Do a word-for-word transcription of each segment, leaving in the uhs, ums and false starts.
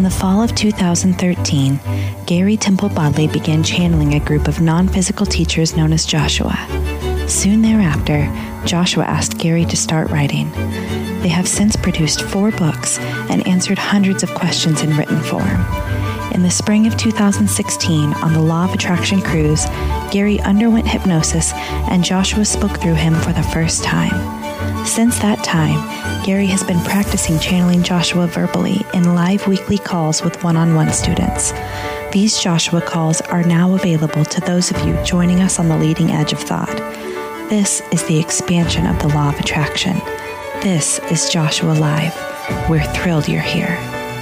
the fall of two thousand thirteen, Gary Temple Bodley began channeling a group of non-physical teachers known as Joshua. Soon thereafter, Joshua asked Gary to start writing. They have since produced four books and answered hundreds of questions in written form. In the spring of two thousand sixteen, on the Law of Attraction cruise, Gary underwent hypnosis and Joshua spoke through him for the first time. Since that time, Gary has been practicing channeling Joshua verbally in live weekly calls with one-on-one students. These Joshua calls are now available to those of you joining us on the leading edge of thought. This is the expansion of the Law of Attraction. This is Joshua Live. We're thrilled you're here.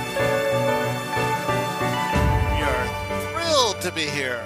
We are thrilled to be here.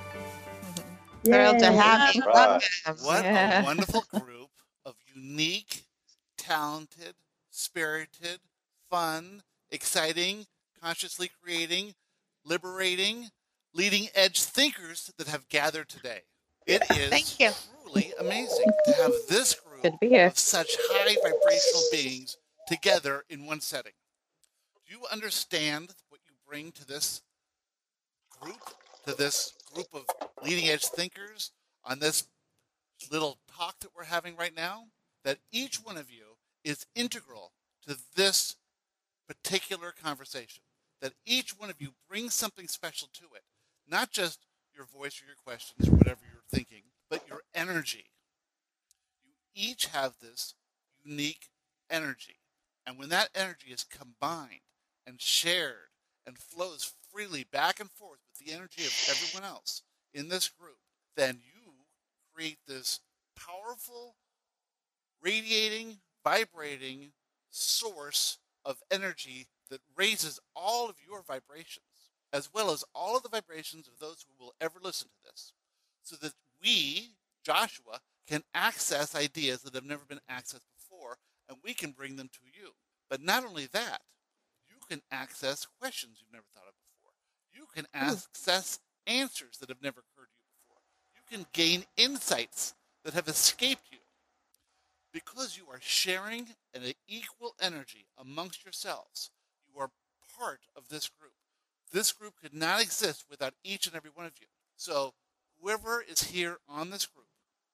Thrilled to have you. Right. What Yeah. a wonderful group of unique, talented, spirited, fun, exciting, consciously creating, liberating, leading edge thinkers that have gathered today. It is Thank you. truly amazing to have this group Good to be here. of such high vibrational beings together in one setting. Do you understand what you bring to this group, to this group of leading edge thinkers on this little talk that we're having right now? That each one of you is integral to this particular conversation. That each one of you brings something special to it. Not just your voice or your questions or whatever you're thinking, but your energy. You each have this unique energy. And when that energy is combined and shared and flows freely back and forth with the energy of everyone else in this group, then you create this powerful, radiating, vibrating source of energy that raises all of your vibrations, as well as all of the vibrations of those who will ever listen to this, so that we, Joshua, can access ideas that have never been accessed before, and we can bring them to you. But not only that, you can access questions you've never thought of before. You can access answers that have never occurred to you before. You can gain insights that have escaped you. Because you are sharing an equal energy amongst yourselves, you are part of this group. This group could not exist without each and every one of you. So whoever is here on this group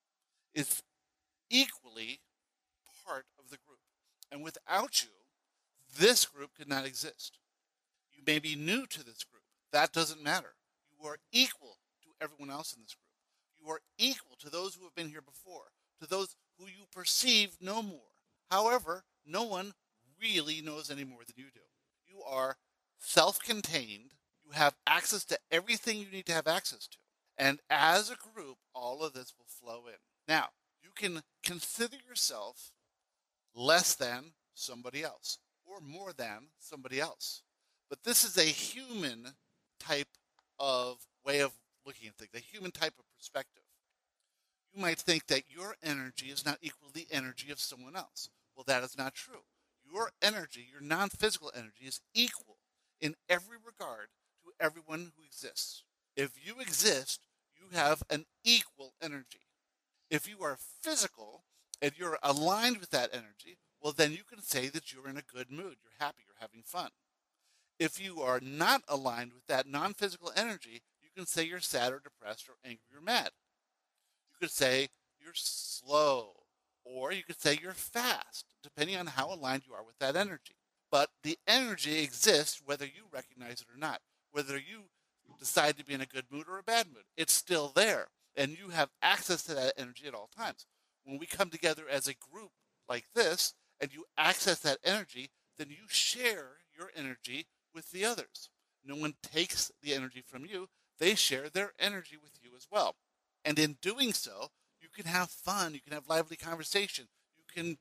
is equally part of the group. And without you, this group could not exist. You may be new to this group. That doesn't matter. You are equal to everyone else in this group. You are equal to those who have been here before, to those who you perceive no more. However, no one really knows any more than you do. You are self-contained. You have access to everything you need to have access to. And as a group, all of this will flow in. Now, you can consider yourself less than somebody else or more than somebody else. But this is a human type of way of looking at things, a human type of perspective. You might think that your energy is not equal to the energy of someone else. Well, that is not true. Your energy, your non-physical energy, is equal in every regard to everyone who exists. If you exist, you have an equal energy. If you are physical and you're aligned with that energy, well, then you can say that you're in a good mood, you're happy, you're having fun. If you are not aligned with that non-physical energy, you can say you're sad or depressed or angry or mad. You could say you're slow, or you could say you're fast, depending on how aligned you are with that energy. But the energy exists whether you recognize it or not, whether you decide to be in a good mood or a bad mood. It's still there, and you have access to that energy at all times. When we come together as a group like this, and you access that energy, then you share your energy with the others. No one takes the energy from you. They share their energy with you as well. And in doing so, you can have fun. You can have lively conversation. You can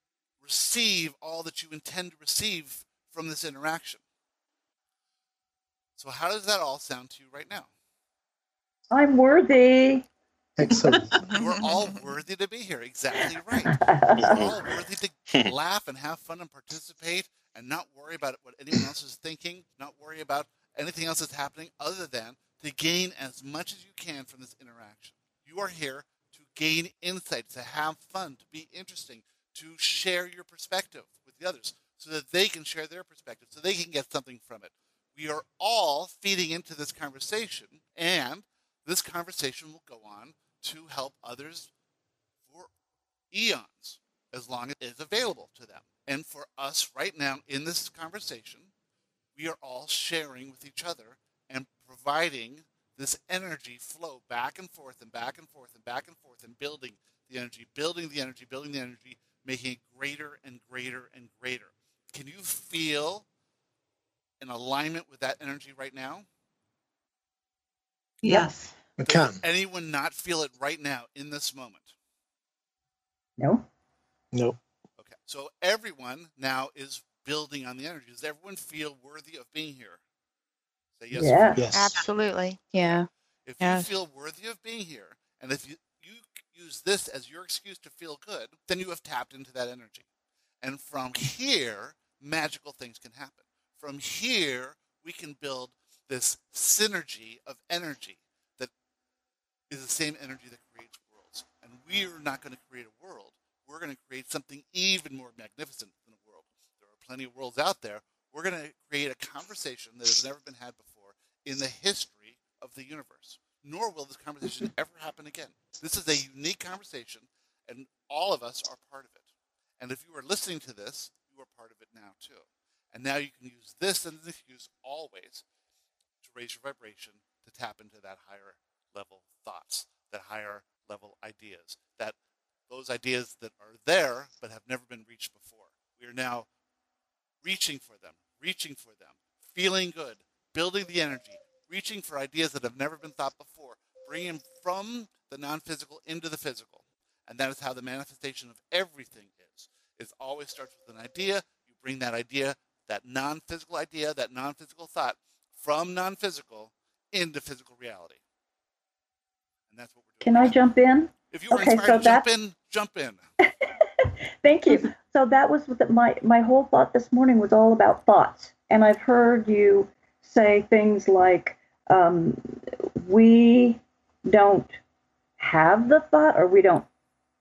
receive all that you intend to receive from this interaction. So how does that all sound to you right now? I'm worthy. Excellent. We're all worthy to be here. Exactly right. We're all worthy to laugh and have fun and participate and not worry about what anyone else is thinking, not worry about anything else that's happening other than to gain as much as you can from this interaction. You are here to gain insight, to have fun, to be interesting, to share your perspective with the others so that they can share their perspective, so they can get something from it. we are all feeding into this conversation, and this conversation will go on to help others for eons, as long as it is available to them. And for us right now in this conversation, we are all sharing with each other and providing this energy flow back and forth and back and forth and back and forth and building the energy, building the energy, building the energy, making it greater and greater and greater. Can you feel in alignment with that energy right now? Yes. I can. Does anyone not feel it right now in this moment? No. Nope. Okay. So everyone now is building on the energy. Does everyone feel worthy of being here? Say yes. Yeah. Yes. Absolutely. Yeah. If Yes. you feel worthy of being here, and if you, you use this as your excuse to feel good, then you have tapped into that energy. And from here, magical things can happen. From here, we can build this synergy of energy that is the same energy that creates worlds. And we're not going to create a world. We're going to create something even more magnificent than a world. There are plenty of worlds out there. We're going to create a conversation that has never been had before in the history of the universe. Nor will this conversation ever happen again. This is a unique conversation, and all of us are part of it. And if you are listening to this, you are part of it now too. And now you can use this and this use always to raise your vibration, to tap into that higher level thoughts, that higher level ideas, that those ideas that are there but have never been reached before. We are now reaching for them, reaching for them, feeling good, building the energy, reaching for ideas that have never been thought before, bringing them from the non-physical into the physical. And that is how the manifestation of everything is. It always starts with an idea. You bring that idea, that non-physical idea, that non-physical thought from non-physical into physical reality. And that's what we're doing. Can I jump in? If you were Okay, inspired so to jump that's- in, jump in. Thank you. So that was what the, my my whole thought this morning was all about thoughts, and I've heard you say things like um, we don't have the thought, or we don't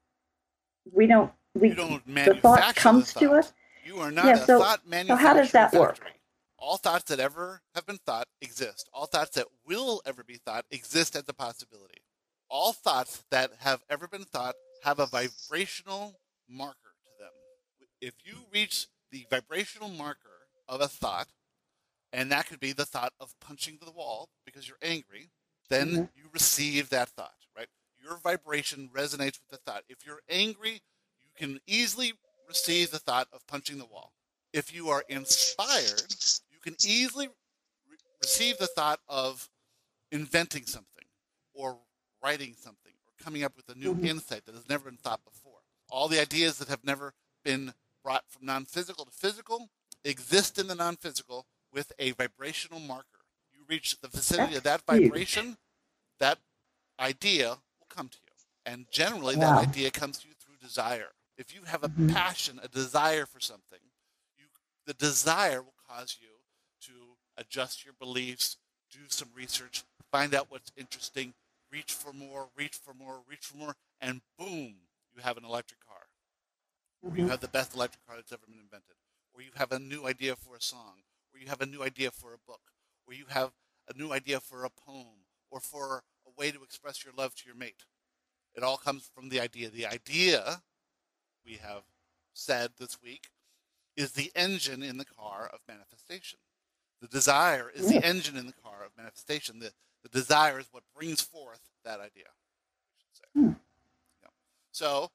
we don't we You don't the manufacture thought comes the to thought. us. You are not Yeah, a so- thought so manufacturing how does that work? factory. All thoughts that ever have been thought exist. All thoughts that will ever be thought exist as a possibility. All thoughts that have ever been thought have a vibrational marker to them. If you reach the vibrational marker of a thought, and that could be the thought of punching the wall because you're angry, then Mhm. you receive that thought, right? Your vibration resonates with the thought. If you're angry, you can easily receive the thought of punching the wall. If you are inspired, you can easily re- receive the thought of inventing something or writing something or coming up with a new Mhm. insight that has never been thought before. All the ideas that have never been brought from non-physical to physical exist in the non-physical with a vibrational marker. You reach the vicinity of that That's huge. vibration, that idea will come to you. And generally, Wow. that idea comes to you through desire. If you have a Mhm. passion, a desire for something, you, the desire will cause you to adjust your beliefs, do some research, find out what's interesting, reach for more, reach for more, reach for more, and boom, you have an electric car. Or you Mhm. have the best electric car that's ever been invented. Or you have a new idea for a song. Or you have a new idea for a book. Or you have a new idea for a poem. Or for a way to express your love to your mate. It all comes from the idea. The idea, we have said this week, is the engine in the car of manifestation. The desire is Yeah. the engine in the car of manifestation. The, the desire is what brings forth that idea. I should say. Hmm. Yeah. So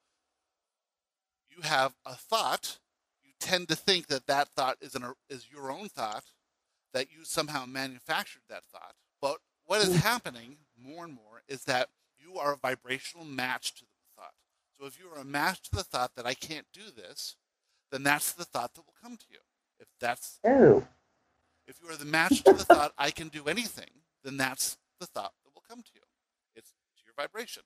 you have a thought. You tend to think that that thought is, an, is your own thought, that you somehow manufactured that thought. But what is Hmm. happening more and more is that you are a vibrational match to the thought. So if you are a match to the thought that I can't do this, then that's the thought that will come to you. If that's Oh, if you are the match to the thought I can do anything, then that's the thought that will come to you. It's to your vibration.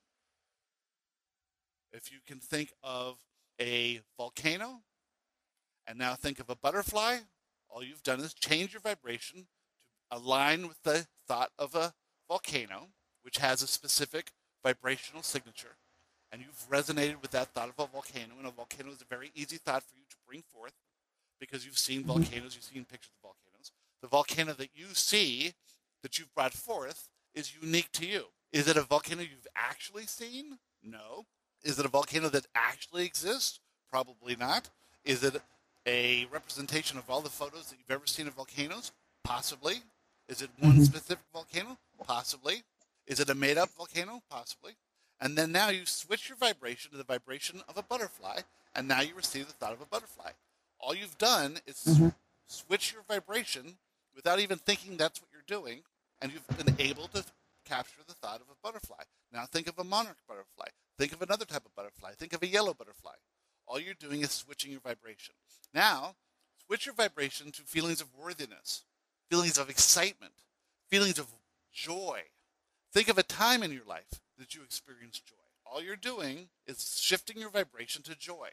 If you can think of a volcano and now think of a butterfly, all you've done is change your vibration to align with the thought of a volcano, which has a specific vibrational signature. And you've resonated with that thought of a volcano, and a volcano is a very easy thought for you to bring forth because you've seen volcanoes, you've seen pictures of volcanoes. The volcano that you see, that you've brought forth, is unique to you. Is it a volcano you've actually seen? No. Is it a volcano that actually exists? Probably not. Is it a representation of all the photos that you've ever seen of volcanoes? Possibly. Is it one mm-hmm. specific volcano? Possibly. Is it a made-up volcano? Possibly. And then now you switch your vibration to the vibration of a butterfly, and now you receive the thought of a butterfly. All you've done is mm-hmm. switch your vibration without even thinking that's what you're doing, and you've been able to capture the thought of a butterfly. Now think of a monarch butterfly. Think of another type of butterfly. Think of a yellow butterfly. All you're doing is switching your vibration. Now, switch your vibration to feelings of worthiness, feelings of excitement, feelings of joy. Think of a time in your life that you experienced joy. All you're doing is shifting your vibration to joy.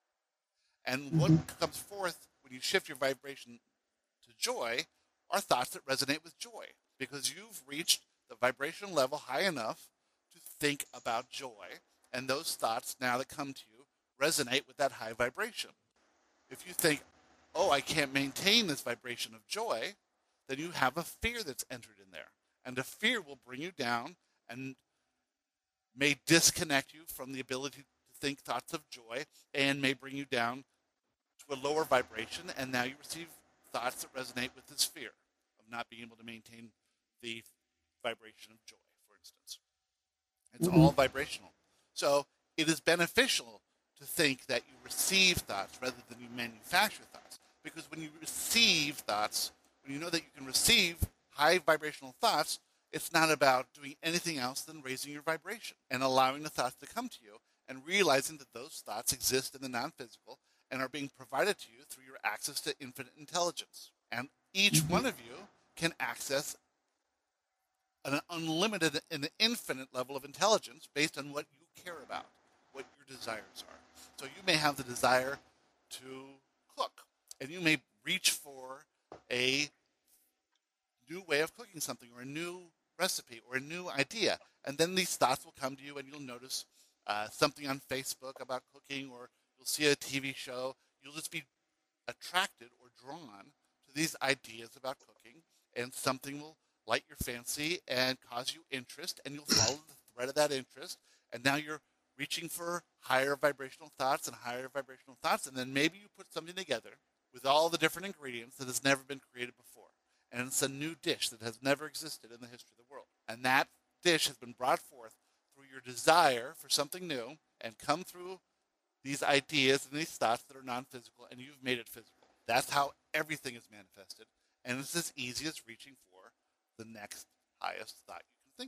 And mm-hmm. what comes forth when you shift your vibration to joy are thoughts that resonate with joy, because you've reached the vibrational level high enough to think about joy, and those thoughts now that come to you resonate with that high vibration. If you think, oh, I can't maintain this vibration of joy, then you have a fear that's entered in there. And the fear will bring you down and may disconnect you from the ability to think thoughts of joy, and may bring you down to a lower vibration, and now you receive thoughts that resonate with this fear of not being able to maintain the vibration of joy, for instance. It's mm-hmm. all vibrational. So it is beneficial to think that you receive thoughts rather than you manufacture thoughts. Because when you receive thoughts, when you know that you can receive high vibrational thoughts, it's not about doing anything else than raising your vibration and allowing the thoughts to come to you and realizing that those thoughts exist in the non-physical and are being provided to you through your access to infinite intelligence. And each mm-hmm. one of you can access an unlimited and infinite level of intelligence based on what you care about, what your desires are. So you may have the desire to cook, and you may reach for a new way of cooking something, or a new recipe, or a new idea. And then these thoughts will come to you, and you'll notice uh, something on Facebook about cooking, or you'll see a T V show. You'll just be attracted or drawn to these ideas about cooking, and something will light your fancy and cause you interest, and you'll follow the thread of that interest, and now you're reaching for higher vibrational thoughts and higher vibrational thoughts, and then maybe you put something together with all the different ingredients that has never been created before. And it's a new dish that has never existed in the history of the world. And that dish has been brought forth through your desire for something new, and come through these ideas and these thoughts that are non-physical, and you've made it physical. That's how everything is manifested. And it's as easy as reaching for the next highest thought you can think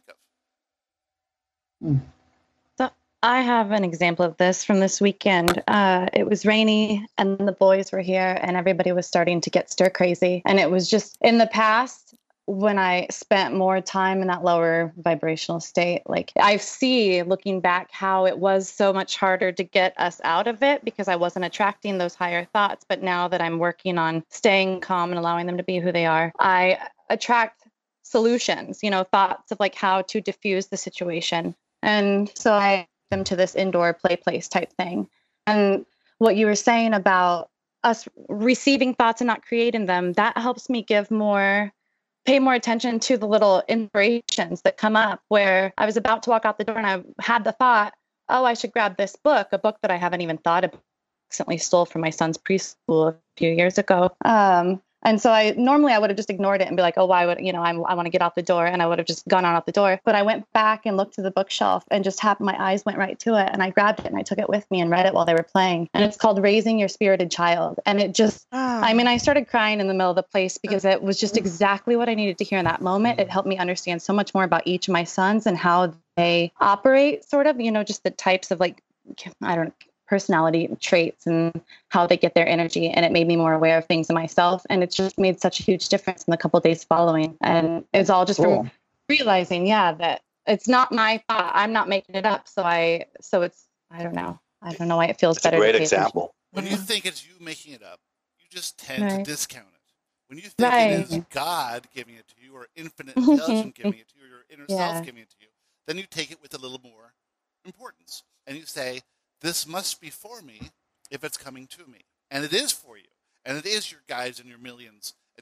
of. Mm. So I have an example of this from this weekend. Uh, it was rainy, and the boys were here, and everybody was starting to get stir crazy. And it was just in the past, when I spent more time in that lower vibrational state, like I see looking back how it was so much harder to get us out of it because I wasn't attracting those higher thoughts. But now that I'm working on staying calm and allowing them to be who they are, I attract solutions, you know, thoughts of like how to diffuse the situation. And so I them to this indoor play place type thing. And what you were saying about us receiving thoughts and not creating them, that helps me give more pay more attention to the little inspirations that come up, where I was about to walk out the door and I had the thought, oh, I should grab this book, a book that I haven't even thought about, accidentally stole from my son's preschool a few years ago. Um, and so I normally I would have just ignored it and be like, oh, why would, you know, I'm, I want to get out the door. And I would have just gone on out the door. But I went back and looked to the bookshelf and just happened, my eyes went right to it. And I grabbed it and I took it with me and read it while they were playing. And it's called Raising Your Spirited Child. And it just, oh. I mean, I started crying in the middle of the place because it was just exactly what I needed to hear in that moment. It helped me understand so much more about each of my sons and how they operate, sort of, you know, just the types of like, I don't know, personality traits and how they get their energy. And it made me more aware of things in myself. And it's just made such a huge difference in the couple of days following. And it's all just cool. from realizing, yeah, that it's not my thought. I'm not making it up. So I, so it's, I don't know. I don't know why it feels it's better. A great example. When you think it's you making it up, you just tend right. to discount it. When you think right. it is God giving it to you, or infinite intelligence giving it to you, or your inner yeah. self giving it to you, then you take it with a little more importance. And you say, this must be for me if it's coming to me. And it is for you. And it is your guides and your millions and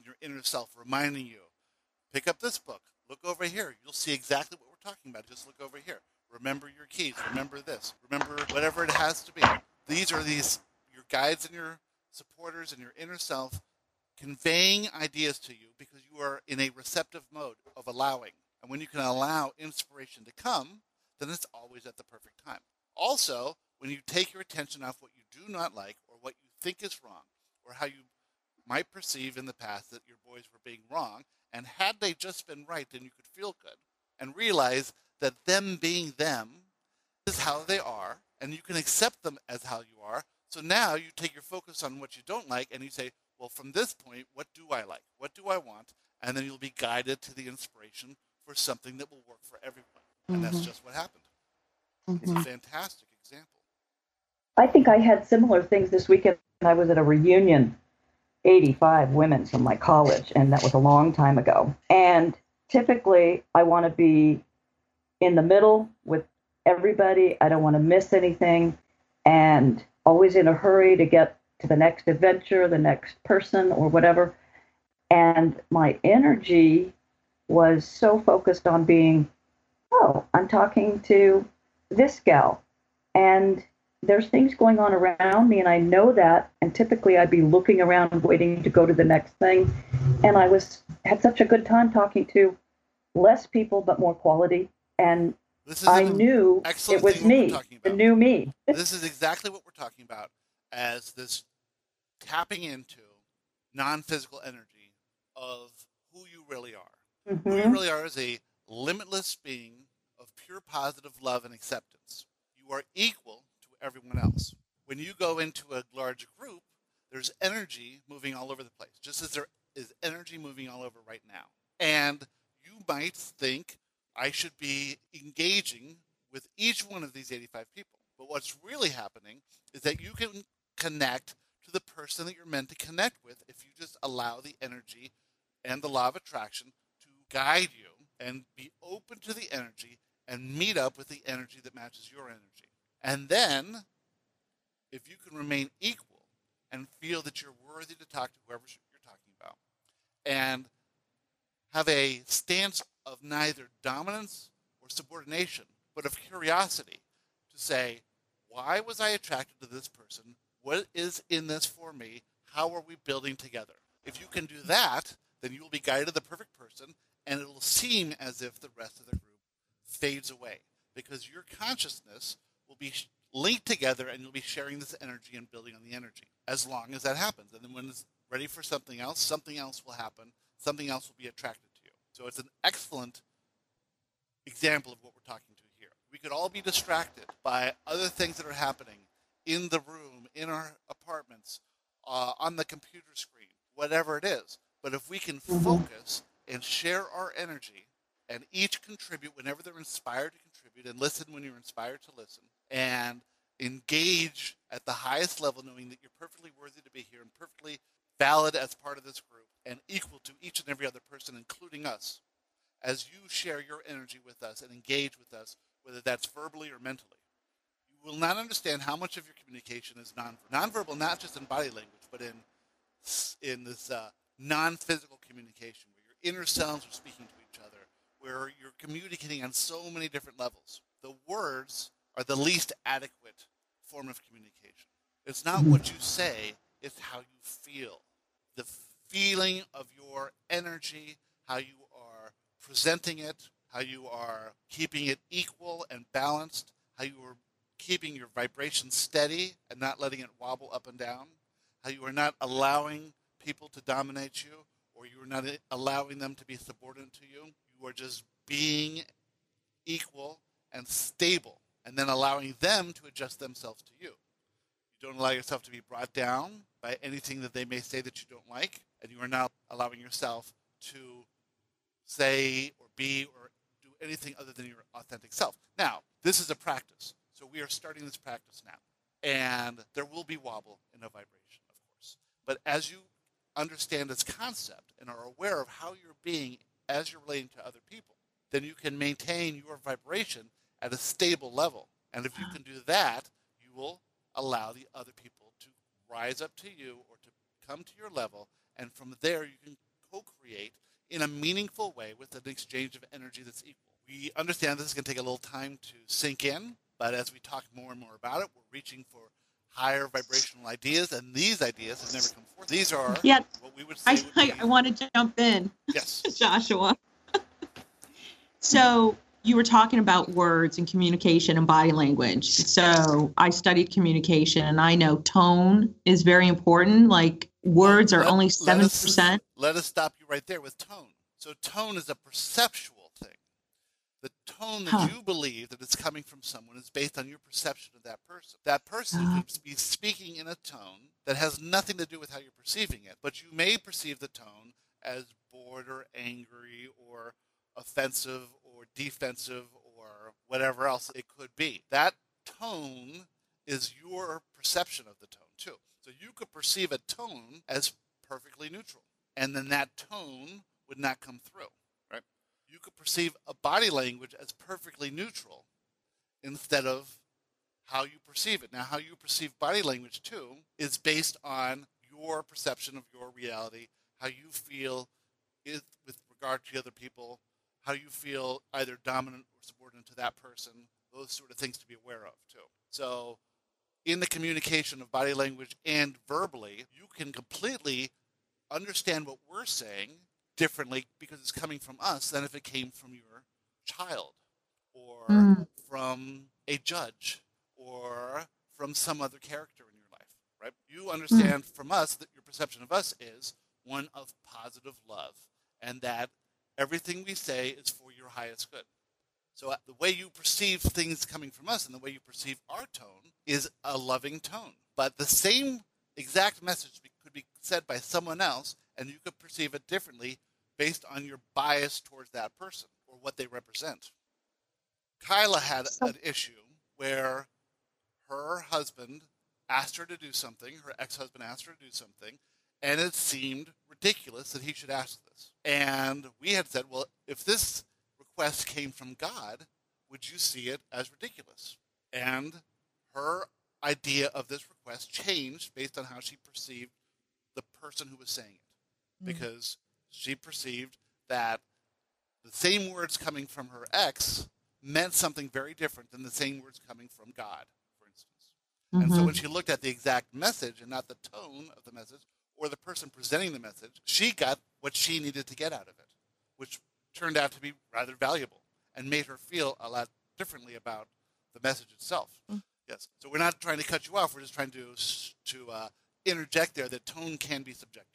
and your inner self reminding you, pick up this book, look over here. You'll see exactly what we're talking about. Just look over here. Remember your keys. Remember this. Remember whatever it has to be. These are these your guides and your supporters and your inner self conveying ideas to you because you are in a receptive mode of allowing. And when you can allow inspiration to come, then it's always at the perfect time. Also, when you take your attention off what you do not like or what you think is wrong or how you might perceive in the past that your boys were being wrong, and had they just been right, then you could feel good and realize that them being them is how they are, and you can accept them as how you are. So now you take your focus on what you don't like and you say, well, from this point, what do I like? What do I want? And then you'll be guided to the inspiration for something that will work for everyone. And mm-hmm. that's just what happened. Mm-hmm. It's a fantastic example. I think I had similar things this weekend. I was at a reunion, eighty-five women from my college, and that was a long time ago. And typically, I want to be in the middle with everybody. I don't want to miss anything, and always in a hurry to get to the next adventure, the next person, or whatever. And my energy was so focused on being, oh, I'm talking to this gal, and there's things going on around me, and I know that, and typically I'd be looking around waiting to go to the next thing, and I was had such a good time talking to less people but more quality, and I knew it was me, the new me. This is exactly what we're talking about as this tapping into non-physical energy of who you really are. Mm-hmm. Who you really are is a limitless being of pure positive love and acceptance. You are equal to everyone else. When you go into a large group, there's energy moving all over the place, just as there is energy moving all over right now. And you might think, I should be engaging with each one of these eighty-five people. But what's really happening is that you can connect to the person that you're meant to connect with if you just allow the energy and the law of attraction to guide you and be open to the energy and meet up with the energy that matches your energy. And then, if you can remain equal and feel that you're worthy to talk to whoever you're talking about, and have a stance of neither dominance or subordination, but of curiosity to say, why was I attracted to this person? What is in this for me? How are we building together? If you can do that, then you will be guided to the perfect person, and it will seem as if the rest of the group fades away, because your consciousness will be linked together, and you'll be sharing this energy and building on the energy, as long as that happens. And then when it's ready for something else, something else will happen. Something else will be attracted to you. So it's an excellent example of what we're talking to here. We could all be distracted by other things that are happening in the room, in our apartments, uh, on the computer screen, whatever it is. But if we can focus and share our energy and each contribute whenever they're inspired to contribute, and listen when you're inspired to listen, and engage at the highest level, knowing that you're perfectly worthy to be here and perfectly valid as part of this group and equal to each and every other person, including us, as you share your energy with us and engage with us, whether that's verbally or mentally. You will not understand how much of your communication is non nonverbal, not just in body language, but in in this uh, non-physical communication, where your inner selves are speaking to each other, where you're communicating on so many different levels. The words are the least adequate form of communication. It's not what you say, it's how you feel. The feeling of your energy, how you are presenting it, how you are keeping it equal and balanced, how you are keeping your vibration steady and not letting it wobble up and down, how you are not allowing people to dominate you, or you are not allowing them to be subordinate to you. You are just being equal and stable, and then allowing them to adjust themselves to you. You don't allow yourself to be brought down by anything that they may say that you don't like, and you are not allowing yourself to say or be or do anything other than your authentic self. Now, this is a practice, so we are starting this practice now, and there will be wobble in a vibration, of course. But as you understand this concept and are aware of how you're being as you're relating to other people, then you can maintain your vibration at a stable level. And if you can do that, you will allow the other people to rise up to you or to come to your level, and from there you can co-create in a meaningful way with an exchange of energy that's equal. We understand this is going to take a little time to sink in, but as we talk more and more about it, we're reaching for higher vibrational ideas, and these ideas have never come forth. These are yeah, what we would say. I, would I, be, I want to jump in, yes, Joshua. So you were talking about words and communication and body language. So I studied communication, and I know tone is very important. Like words well, are let, only let seven us, percent. Let us stop you right there with tone. So tone is a perceptual thing. The tone that Huh. you believe that it's coming from someone is based on your perception of that person. That person Uh-huh. could be speaking in a tone that has nothing to do with how you're perceiving it, but you may perceive the tone as bored or angry or offensive or defensive or whatever else it could be. That tone is your perception of the tone too. So you could perceive a tone as perfectly neutral, and then that tone would not come through, right? You could perceive a body language as perfectly neutral instead of how you perceive it. Now, how you perceive body language too is based on your perception of your reality, how you feel is, with regard to other people, how you feel either dominant or subordinate to that person, those sort of things to be aware of too. So in the communication of body language and verbally, you can completely understand what we're saying differently because it's coming from us than if it came from your child or Mm. from a judge or from some other character in your life, right? You understand from us that your perception of us is one of positive love and that everything we say is for your highest good. So uh, the way you perceive things coming from us and the way you perceive our tone is a loving tone. But the same exact message could be said by someone else, and you could perceive it differently based on your bias towards that person or what they represent. Kyla had an issue where her husband asked her to do something, her ex-husband asked her to do something, and it seemed ridiculous that he should ask this. And we had said, well, if this request came from God, would you see it as ridiculous? And her idea of this request changed based on how she perceived the person who was saying it. Because she perceived that the same words coming from her ex meant something very different than the same words coming from God, for instance. Mm-hmm. And so when she looked at the exact message and not the tone of the message or the person presenting the message, she got what she needed to get out of it, which turned out to be rather valuable and made her feel a lot differently about the message itself. Mm. Yes. So we're not trying to cut you off. We're just trying to, to uh, interject there that tone can be subjective.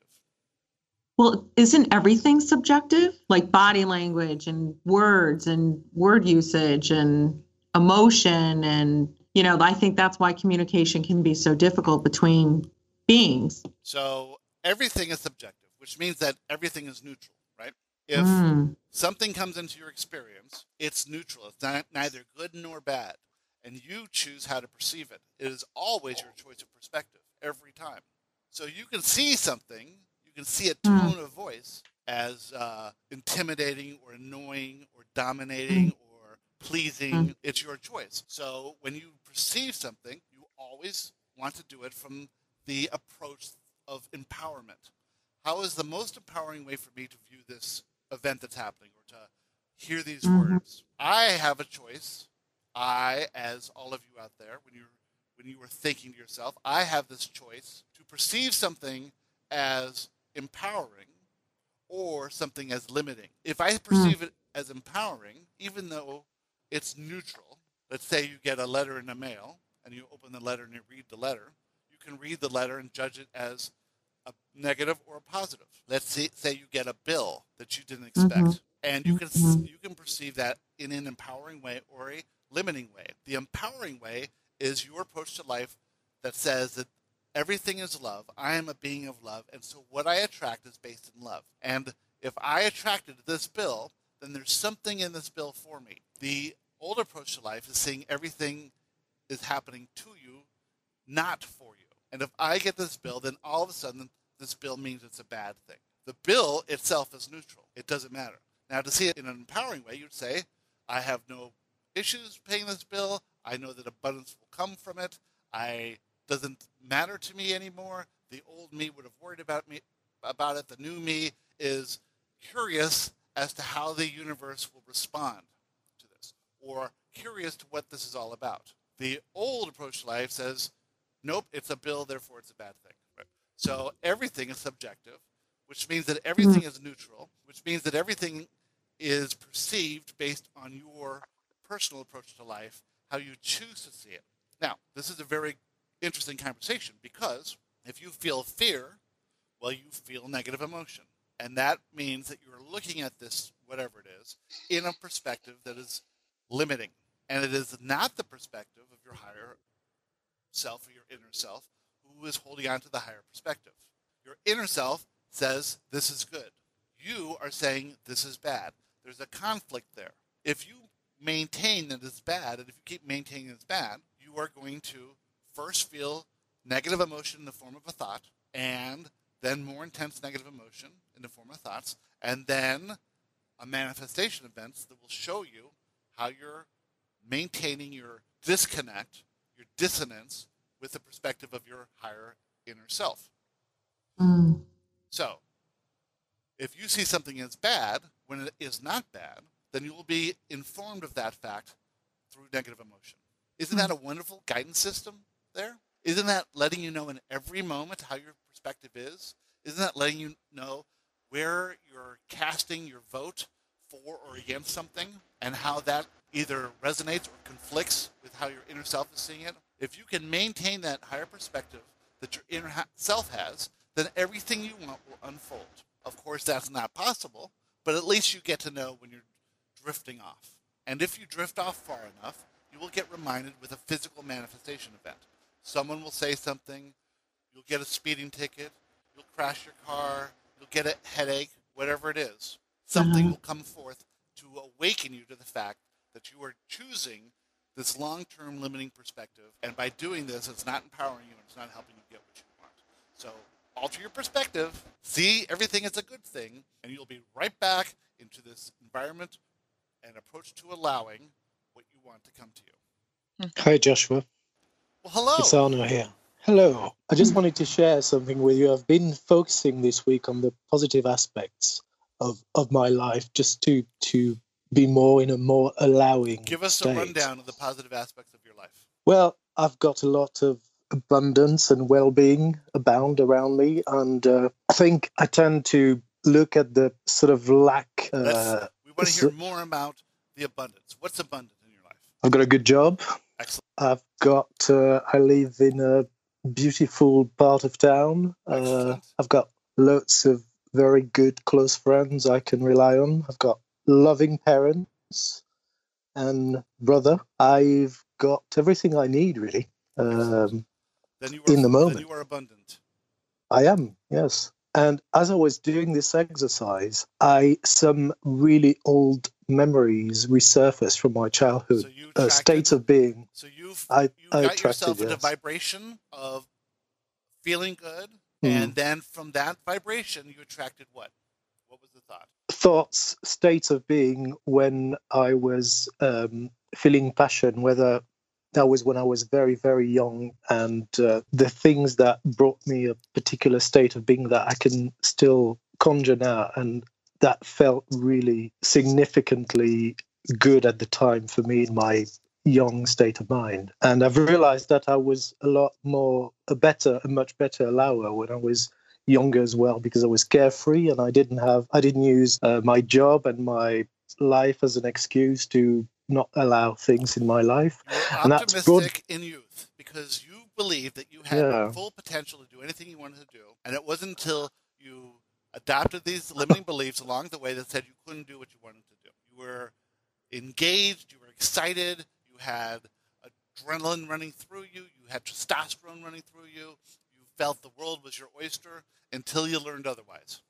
Well, isn't everything subjective? Like body language and words and word usage and emotion. And, you know, I think that's why communication can be so difficult between beings. So everything is subjective, which means that everything is neutral, right? If Mm. something comes into your experience, it's neutral. It's not, neither good nor bad. And you choose how to perceive it. It is always your choice of perspective, every time. So you can see something, you can see a tone mm. of voice as uh, intimidating or annoying or dominating mm. or pleasing. Mm. It's your choice. So when you perceive something, you always want to do it from the approach of empowerment. How is the most empowering way for me to view this event that's happening or to hear these mm-hmm. words? I have a choice. I, as all of you out there, when you're when you were thinking to yourself, I have this choice to perceive something as empowering or something as limiting. If I perceive mm. it as empowering, even though it's neutral, let's say you get a letter in the mail and you open the letter and you read the letter, you can read the letter and judge it as a negative or a positive. Let's say, say you get a bill that you didn't expect, mm-hmm. and you can mm-hmm. you can perceive that in an empowering way or a limiting way. The empowering way is your approach to life that says that everything is love. I am a being of love, and so what I attract is based in love. And if I attracted this bill, then there's something in this bill for me. The old approach to life is seeing everything is happening to you, not for you. And if I get this bill, then all of a sudden this bill means it's a bad thing. The bill itself is neutral. It doesn't matter. Now, to see it in an empowering way, you'd say, I have no issues paying this bill. I know that abundance will come from it. I doesn't matter to me anymore. The old me would have worried about me about it. The new me is curious as to how the universe will respond to this, or curious to what this is all about. The old approach to life says, nope, it's a bill, therefore it's a bad thing. Right? So everything is subjective, which means that everything is neutral, which means that everything is perceived based on your personal approach to life, how you choose to see it. Now, this is a very interesting conversation, because if you feel fear, well, you feel negative emotion. And that means that you're looking at this, whatever it is, in a perspective that is limiting. And it is not the perspective of your higher self or your inner self who is holding on to the higher perspective. Your inner self says, this is good. You are saying, this is bad. There's a conflict there. If you maintain that it's bad, and if you keep maintaining it's bad, you are going to first feel negative emotion in the form of a thought, and then more intense negative emotion in the form of thoughts, and then a manifestation events that will show you how you're maintaining your disconnect, your dissonance with the perspective of your higher inner self. Mm. So, if you see something as bad when it is not bad, then you will be informed of that fact through negative emotion. Isn't that a wonderful guidance system there? Isn't that letting you know in every moment how your perspective is? Isn't that letting you know where you're casting your vote for or against something, and how that either resonates or conflicts with how your inner self is seeing it? If you can maintain that higher perspective that your inner ha- self has, then everything you want will unfold. Of course, that's not possible, but at least you get to know when you're drifting off. And if you drift off far enough, you will get reminded with a physical manifestation event. Someone will say something, you'll get a speeding ticket, you'll crash your car, you'll get a headache, whatever it is. Something Uh-huh. will come forth to awaken you to the fact that you are choosing this long-term limiting perspective, and by doing this, it's not empowering you, and it's not helping you get what you want. So alter your perspective, see everything as a good thing, and you'll be right back into this environment and approach to allowing what you want to come to you. Hi, Joshua. Well, hello. It's Arno here. Hello. I just wanted to share something with you. I've been focusing this week on the positive aspects of, of my life, just to, to be more in a more allowing Give us state. a rundown of the positive aspects of your life. Well, I've got a lot of abundance and well-being abound around me, and uh, I think I tend to look at the sort of lack. Uh, Let's, we want to hear more about the abundance. What's abundant in your life? I've got a good job. Excellent. I've got. Uh, I live in a beautiful part of town. Uh, Excellent. I've got lots of very good close friends I can rely on. I've got loving parents and brother. I've got everything I need, really. Um, then you are, in the moment. Then you are abundant. I am, yes. And as I was doing this exercise, I some really old memories resurfaced from my childhood, So you uh, attracted- states of being. So you've I, you I got attracted, yourself into yes. vibration of feeling good, Mhm. and then from that vibration, you attracted what? What was the thought? Thoughts, states of being when I was um, feeling passion, whether that was when I was very, very young, and uh, the things that brought me a particular state of being that I can still conjure now, and that felt really significantly good at the time for me in my young state of mind. And I've realized that I was a lot more, a better, a much better allower when I was younger as well, because I was carefree and I didn't have, I didn't use uh, my job and my life as an excuse to not allow things in my life. You were And that's optimistic in youth because you believed that you had Yeah. full potential to do anything you wanted to do, and it wasn't until you adopted these limiting beliefs along the way that said you couldn't do what you wanted to do. You were engaged, you were excited, you had adrenaline running through you, you had testosterone running through you, you felt the world was your oyster until you learned otherwise.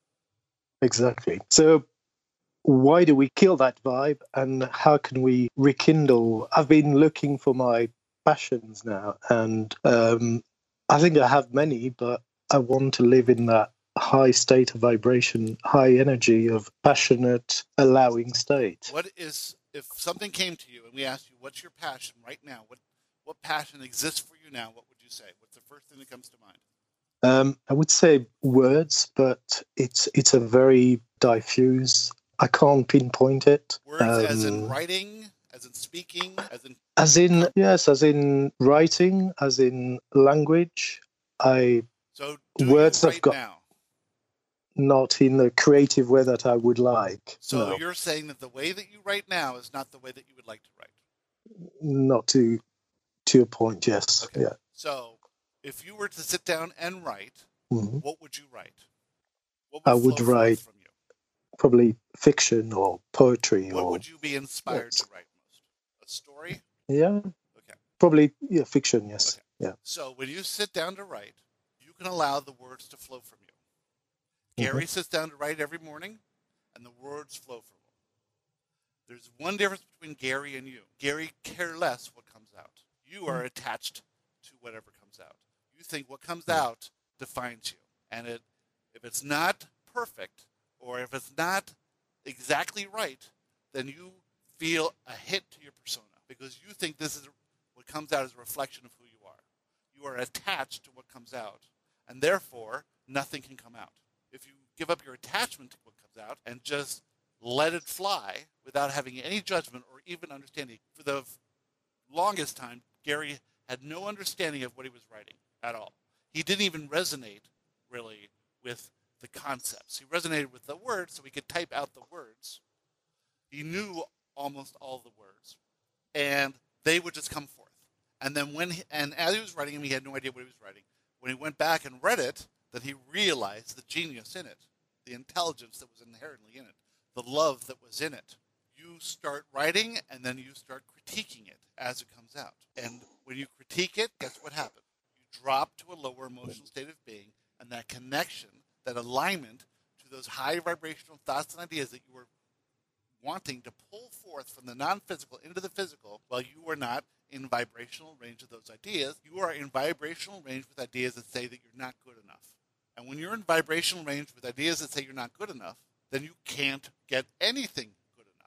Exactly. So why do we kill that vibe, and how can we rekindle? I've been looking for my passions now, and um, I think I have many, but I want to live in that high state of vibration, high energy of passionate, allowing state. What is, if something came to you and we asked you, what's your passion right now? What what passion exists for you now? What would you say? What's the first thing that comes to mind? Um, I would say words, but it's it's a very diffuse. I can't pinpoint it. Words um, as in writing, as in speaking, as in... As in, yes, as in writing, as in language. I So do words you I've write got now? not in the creative way that I would like. So no. you're saying that the way that you write now is not the way that you would like to write? Not to to a point, yes. Okay. Yeah. So if you were to sit down and write, Mhm. what would you write? What I flow would forth write from you? probably fiction or poetry What or would you be inspired yes. to write most? A story? yeah, Okay. probably yeah, fiction, yes. Okay. Yeah. So when you sit down to write, you can allow the words to flow from you. Gary sits down to write every morning, and the words flow from him. There's one difference between Gary and you. Gary cares less what comes out. You are attached to whatever comes out. You think what comes out defines you. And it, if it's not perfect, or if it's not exactly right, then you feel a hit to your persona because you think this is what comes out is a reflection of who you are. You are attached to what comes out, and therefore nothing can come out. If you give up your attachment to what comes out and just let it fly without having any judgment or even understanding, for the longest time, Gary had no understanding of what he was writing at all. He didn't even resonate, really, with the concepts. He resonated with the words, so he could type out the words. He knew almost all the words, and they would just come forth. And then when he, and as he was writing them, he had no idea what he was writing. When he went back and read it, that he realized the genius in it, the intelligence that was inherently in it, the love that was in it. You start writing, and then you start critiquing it as it comes out. And when you critique it, guess what happens? You drop to a lower emotional state of being, and that connection, that alignment to those high vibrational thoughts and ideas that you were wanting to pull forth from the non-physical into the physical, while you are not in vibrational range of those ideas, you are in vibrational range with ideas that say that you're not good enough. And when you're in vibrational range with ideas that say you're not good enough, then you can't get anything good enough.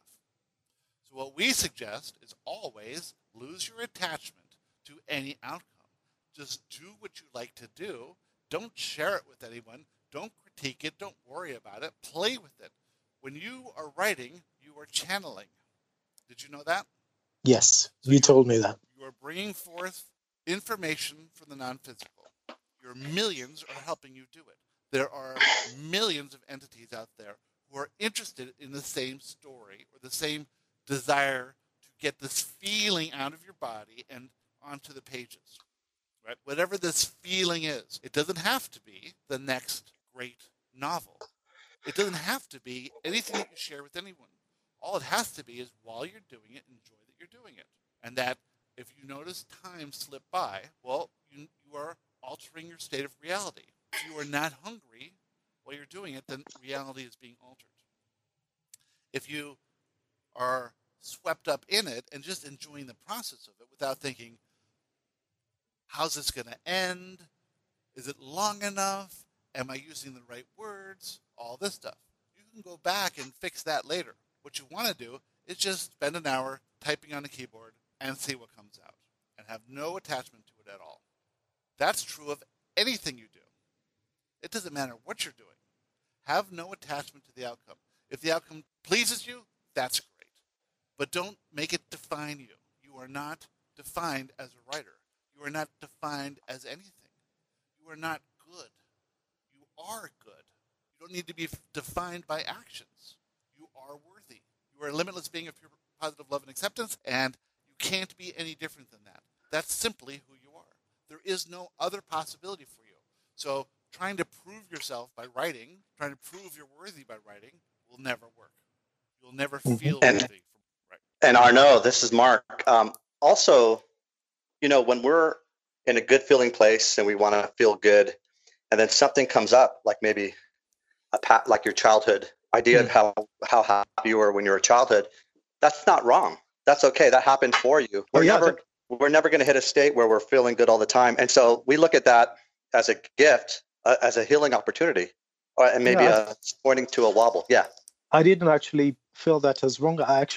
So what we suggest is always lose your attachment to any outcome. Just do what you like to do. Don't share it with anyone. Don't critique it. Don't worry about it. Play with it. When you are writing, you are channeling. Did you know that? Yes, So you told me that. You are bringing forth information from the non-physical. Your millions are helping you do it. There are millions of entities out there who are interested in the same story or the same desire to get this feeling out of your body and onto the pages. Right? Whatever this feeling is, it doesn't have to be the next great novel. It doesn't have to be anything that you share with anyone. All it has to be is while you're doing it, enjoy that you're doing it. And that if you notice time slip by, well, you, you are altering your state of reality. If you are not hungry while you're doing it, then reality is being altered. If you are swept up in it and just enjoying the process of it without thinking, how's this going to end? Is it long enough? Am I using the right words? All this stuff. You can go back and fix that later. What you want to do is just spend an hour typing on a keyboard and see what comes out and have no attachment to it at all. That's true of anything you do. It doesn't matter what you're doing. Have no attachment to the outcome. If the outcome pleases you, that's great. But don't make it define you. You are not defined as a writer. You are not defined as anything. You are not good. You are good. You don't need to be defined by actions. You are worthy. You are a limitless being of pure positive love and acceptance, and you can't be any different than that. That's simply who you are. There is no other possibility for you. So trying to prove yourself by writing, trying to prove you're worthy by writing, will never work. You'll never feel and, worthy from writing. And Arnaud, this is Mark. Um, also, you know, when we're in a good feeling place and we want to feel good, and then something comes up, like maybe a pat, like your childhood idea of how, how happy you were when you were a childhood, that's not wrong. That's okay. That happened for you. We're Oh, yeah, never, that- we're never going to hit a state where we're feeling good all the time. And so we look at that as a gift, uh, as a healing opportunity, or, and maybe Yeah, a pointing to a wobble. Yeah. I didn't actually feel that as wrong. I actually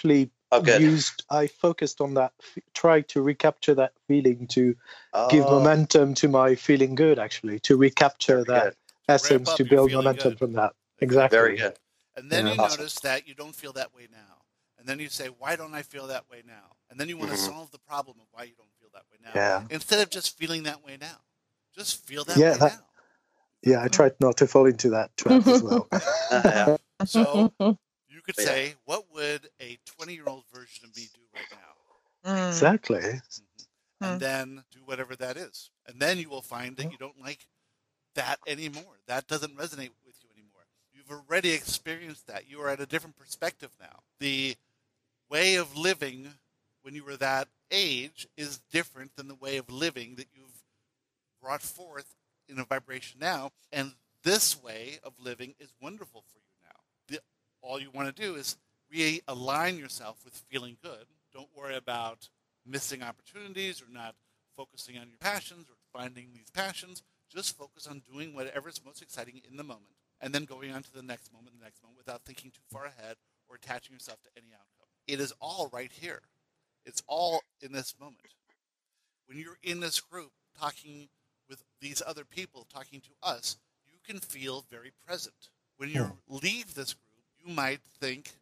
Oh, good. used, I focused on that, f- tried to recapture that feeling to Oh, give momentum to my feeling good, actually, to recapture very that good. essence, up to your build feeling momentum good. from that. Exactly. Very good. And then Yeah. you Awesome. notice that you don't feel that way now. And then you say, why don't I feel that way now? And then you want to Mhm. solve the problem of why you don't feel that way now. Yeah. Instead of just feeling that way now. Just feel that Yeah, way that- now. Yeah, I tried not to fall into that trap as well. Uh, yeah. So you could Yeah. say, what would a twenty-year-old version of me do right now? Mm. Exactly. Mhm. And then do whatever that is. And then you will find that you don't like that anymore. That doesn't resonate with you anymore. You've already experienced that. You are at a different perspective now. The way of living when you were that age is different than the way of living that you've brought forth in a vibration now. And this way of living is wonderful for you now. The, all you want to do is realign yourself with feeling good. Don't worry about missing opportunities or not focusing on your passions or finding these passions. Just focus on doing whatever is most exciting in the moment and then going on to the next moment, the next moment without thinking too far ahead or attaching yourself to any outcome. It is all right here. It's all in this moment. When you're in this group talking with these other people, talking to us, you can feel very present. When you leave this group, you might think,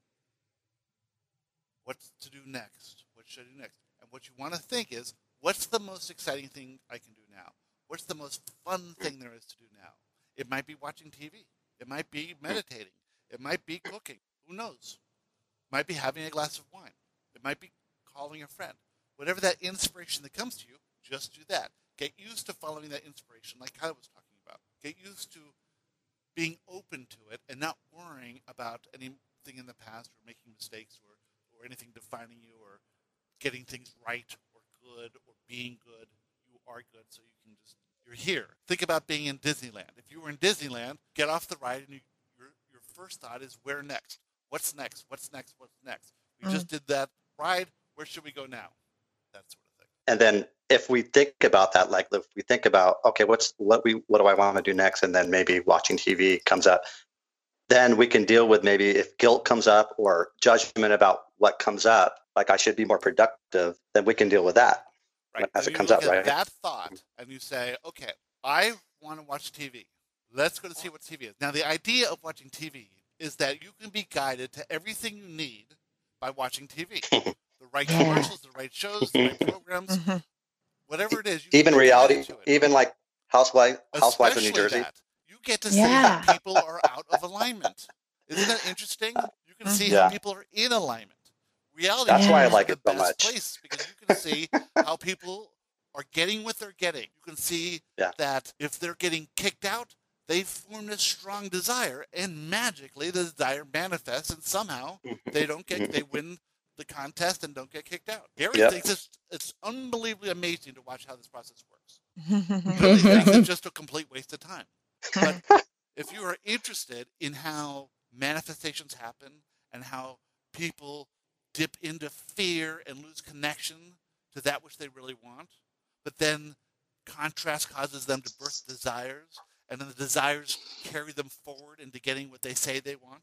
what to do next? What should I do next? And what you want to think is, what's the most exciting thing I can do now? What's the most fun thing there is to do now? It might be watching T V. It might be meditating. It might be cooking. Who knows? It might be having a glass of wine. It might be calling a friend. Whatever that inspiration that comes to you, just do that. Get used to following that inspiration like Kyle was talking about. Get used to being open to it and not worrying about anything in the past or making mistakes or, or anything defining you or getting things right or good or being good. You are good, so you can just, you're here. Think about being in Disneyland. If you were in Disneyland, get off the ride and you, your, your first thought is, where next? What's next? What's next? What's next? We Mm. just did that ride. Where should we go now? That sort of thing. And then if we think about that, like if we think about, okay, what's what we what do I want to do next? And then maybe watching T V comes up, then we can deal with maybe if guilt comes up or judgment about what comes up, like I should be more productive, then we can deal with that Right. as So it you comes look up, at right? that thought and you say, okay, I want to watch T V. Let's go to see what T V is. Now, the idea of watching T V is that you can be guided to everything you need by watching T V. The right Yeah. commercials, the right shows, the right programs, Mhm. whatever it is. You Even can be reality, guided to it. even like Housewife, Housewives of New Especially Jersey. that. You get to Yeah. see how people are out of alignment. Isn't that interesting? You can see how Yeah. people are in alignment. Reality That's why I is like the it so best much. place because you can see how people are getting what they're getting. You can see Yeah. that if they're getting kicked out, they form a strong desire, and magically the desire manifests, and somehow they don't get they win the contest and don't get kicked out. Gary Yep. thinks it's it's unbelievably amazing to watch how this process works. Billy thinks it's just a complete waste of time. But if you are interested in how manifestations happen and how people dip into fear and lose connection to that which they really want, but then contrast causes them to birth desires, and then the desires carry them forward into getting what they say they want,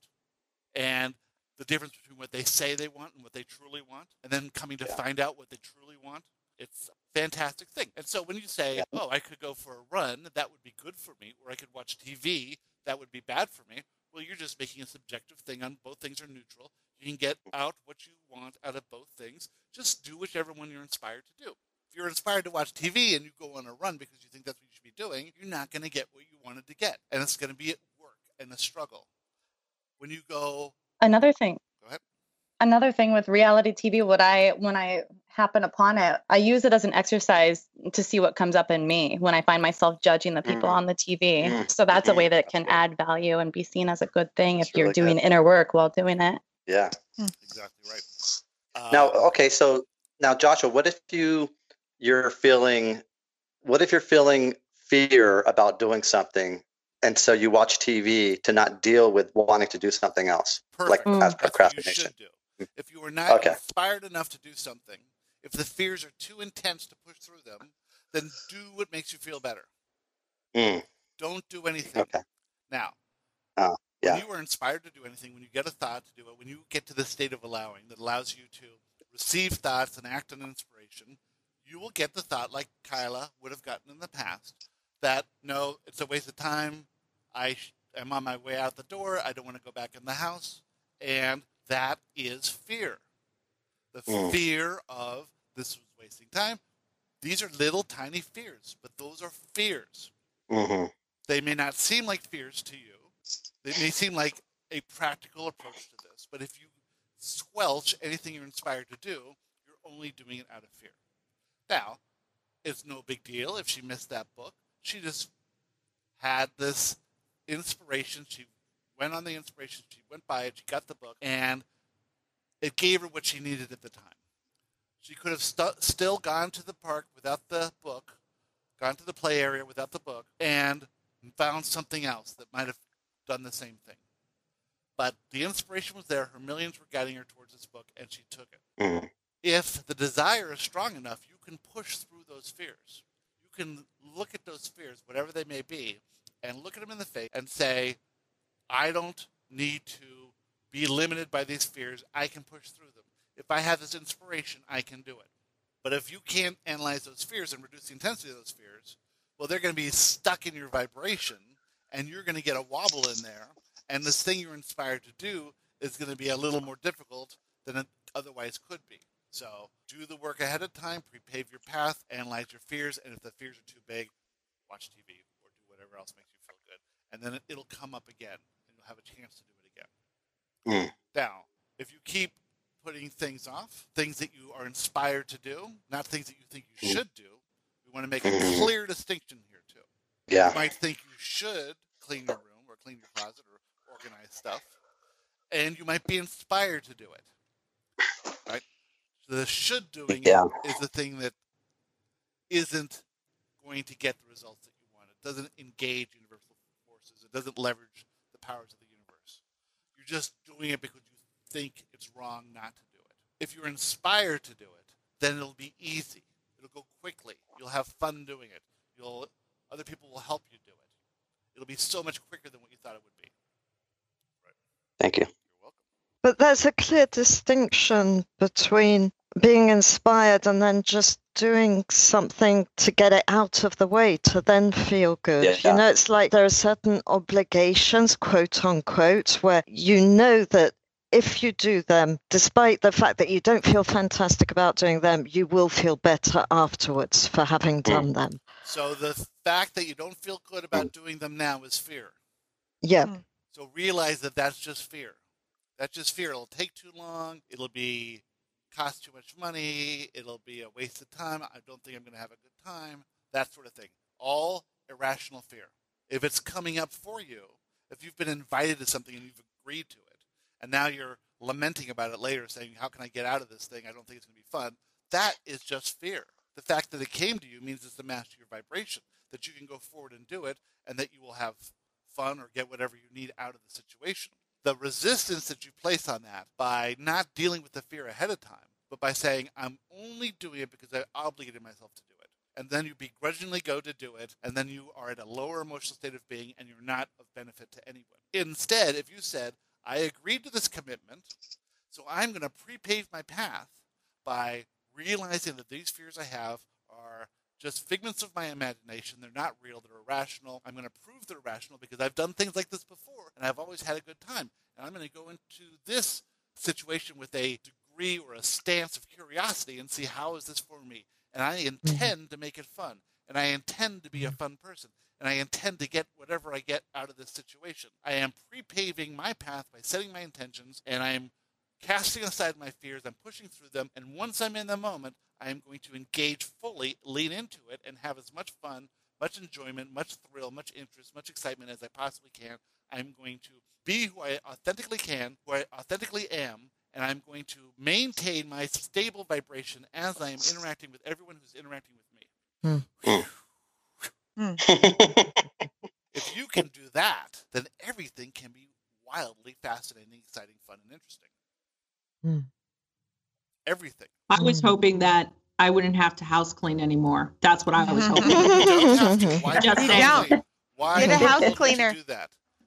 and the difference between what they say they want and what they truly want, and then coming to Yeah. find out what they truly want, it's a fantastic thing. And so when you say, Yeah. oh, I could go for a run, that would be good for me, or I could watch T V, that would be bad for me, well, you're just making a subjective thing on both things are neutral. You can get out what you want out of both things. Just do whichever one you're inspired to do. If you're inspired to watch T V and you go on a run because you think that's what you should be doing, you're not going to get what you wanted to get. And it's going to be at work and a struggle. When you go, Another thing, go ahead. another thing with reality T V, what I when I happen upon it, I use it as an exercise to see what comes up in me when I find myself judging the people Mm. on the T V. Mm. So that's a way Mhm. that can add value and be seen as a good thing if That's you're really doing good. inner work while doing it. Yeah. Exactly right. Now, Um, okay, so now Joshua, what if you you're feeling what if you're feeling fear about doing something and so you watch T V to not deal with wanting to do something else, like Perfect. Mm. as That's what you procrastination? should do. If you are not Okay. inspired enough to do something, if the fears are too intense to push through them, then do what makes you feel better. Mm. Don't do anything. Okay. Now, Oh. Yeah. When you are inspired to do anything, when you get a thought to do it, when you get to the state of allowing that allows you to receive thoughts and act on inspiration, you will get the thought, like Kyla would have gotten in the past, that, no, it's a waste of time. I am on my way out the door. I don't want to go back in the house. And that is fear. The Mm. fear of this was wasting time. These are little tiny fears, but those are fears. Mm-hmm. They may not seem like fears to you. They may seem like a practical approach to this, but if you squelch anything you're inspired to do, you're only doing it out of fear. Now, it's no big deal if she missed that book. She just had this inspiration. She went on the inspiration. She went by it. She got the book, and it gave her what she needed at the time. She could have st- still gone to the park without the book, gone to the play area without the book, and found something else that might have done the same thing. But the inspiration was there. Her millions were guiding her towards this book, and she took it. Mm-hmm. If the desire is strong enough, you can push through those fears. You can look at those fears, whatever they may be, and look at them in the face and say, I don't need to be limited by these fears. I can push through them. If I have this inspiration, I can do it. But if you can't analyze those fears and reduce the intensity of those fears, well, they're going to be stuck in your vibration, and you're going to get a wobble in there, and this thing you're inspired to do is going to be a little more difficult than it otherwise could be. So do the work ahead of time, prepave your path, analyze your fears, and if the fears are too big, watch T V or do whatever else makes you feel good. And then it, it'll come up again, and you'll have a chance to do it again. Mm. Now, if you keep putting things off, things that you are inspired to do, not things that you think you should do, we want to make a clear distinction here, too. Yeah. You might think you should clean your room or clean your closet or organize stuff, and you might be inspired to do it, right? So the should doing Yeah. it is the thing that isn't going to get the results that you want. It doesn't engage universal forces. It doesn't leverage the powers of the universe. You're just doing it because you think it's wrong not to do it. If you're inspired to do it, then it'll be easy. It'll go quickly. You'll have fun doing it. You'll other people will help you do it. It'll be so much quicker than what you thought it would be. Right. Thank you. You're welcome. But there's a clear distinction between being inspired and then just doing something to get it out of the way to then feel good. Yeah. You know, it's like there are certain obligations, quote unquote, where you know that if you do them, despite the fact that you don't feel fantastic about doing them, you will feel better afterwards for having done them. So the fact that you don't feel good about doing them now is fear. Yeah. So realize that that's just fear. That's just fear. It'll take too long. It'll be cost too much money. It'll be a waste of time. I don't think I'm going to have a good time. That sort of thing. All irrational fear. If it's coming up for you, if you've been invited to something and you've agreed to it, and now you're lamenting about it later, saying, how can I get out of this thing? I don't think it's going to be fun. That is just fear. The fact that it came to you means it's to match your vibration, that you can go forward and do it, and that you will have fun or get whatever you need out of the situation. The resistance that you place on that by not dealing with the fear ahead of time, but by saying, I'm only doing it because I obligated myself to do it. And then you begrudgingly go to do it, and then you are at a lower emotional state of being, and you're not of benefit to anyone. Instead, if you said, I agreed to this commitment, so I'm going to prepave my path by realizing that these fears I have are just figments of my imagination. They're not real. They're irrational. I'm going to prove they're rational because I've done things like this before, and I've always had a good time. And I'm going to go into this situation with a degree or a stance of curiosity and see how is this for me. And I intend to make it fun, and I intend to be a fun person, and I intend to get whatever I get out of this situation. I am prepaving my path by setting my intentions, and I am casting aside my fears. I'm pushing through them, and once I'm in the moment, I am going to engage fully, lean into it, and have as much fun, much enjoyment, much thrill, much interest, much excitement as I possibly can. I'm going to be who I authentically can, who I authentically am, and I'm going to maintain my stable vibration as I am interacting with everyone who's interacting with me. Mm. If you can do that, then everything can be wildly fascinating, exciting, fun, and interesting. Mm. Everything. I was hoping that I wouldn't have to house clean anymore. That's what I was hoping. You don't have to. Why Just do you saying. have to? Why Get a in the house world would you cleaner. do that?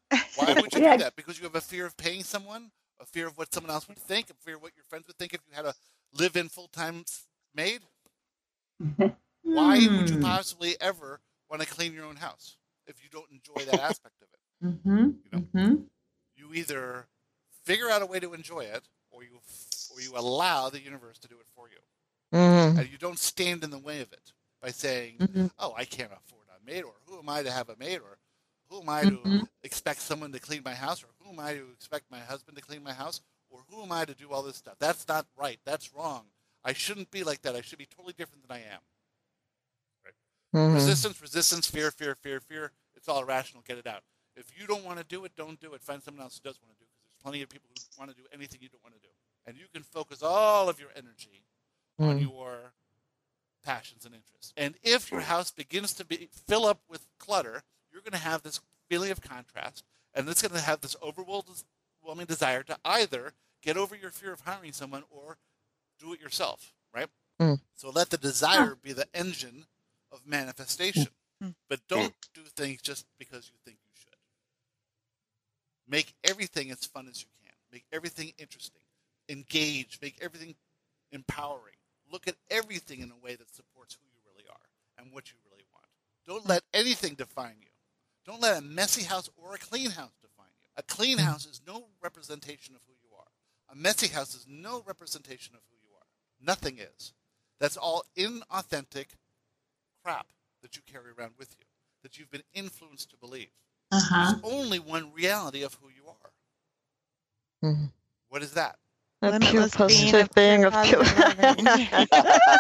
Why would you Yeah. do that? Because you have a fear of paying someone, a fear of what someone else would think, a fear of what your friends would think if you had a live-in full-time maid? Why would you Hmm. possibly ever want to clean your own house if you don't enjoy that aspect of it? Mm-hmm. You know? Mm-hmm. You either figure out a way to enjoy it, or you or you allow the universe to do it for you, Mm. and you don't stand in the way of it by saying, Mm-hmm. "Oh, I can't afford a maid," or "Who am I to have a maid?" or "Who am I Mm-hmm. to expect someone to clean my house?" or "Who am I to expect my husband to clean my house?" or "Who am I to do all this stuff?" That's not right. That's wrong. I shouldn't be like that. I should be totally different than I am. Mhm. Resistance, resistance, fear, fear, fear, fear. It's all irrational. Get it out. If you don't want to do it, don't do it. Find someone else who does want to do it, because there's plenty of people who want to do anything you don't want to do. And you can focus all of your energy on Mm. your passions and interests. And if your house begins to be fill up with clutter, you're going to have this feeling of contrast, and it's going to have this overwhelming desire to either get over your fear of hiring someone or do it yourself, right? Mm. So let the desire be the engine of manifestation, Mm. but don't do things just because you think you should. Make everything as fun as you can. Make everything interesting. Engage. Make everything empowering. Look at everything in a way that supports who you really are and what you really want. Don't let anything define you. Don't let a messy house or a clean house define you. A clean house is no representation of who you are. A messy house is no representation of who you are. Nothing is. That's all inauthentic crap that you carry around with you, that you've been influenced to believe. Uh-huh. There's only one reality of who you are. Mhm. What is that? A pure Limitless being positive of being pure of pure. positive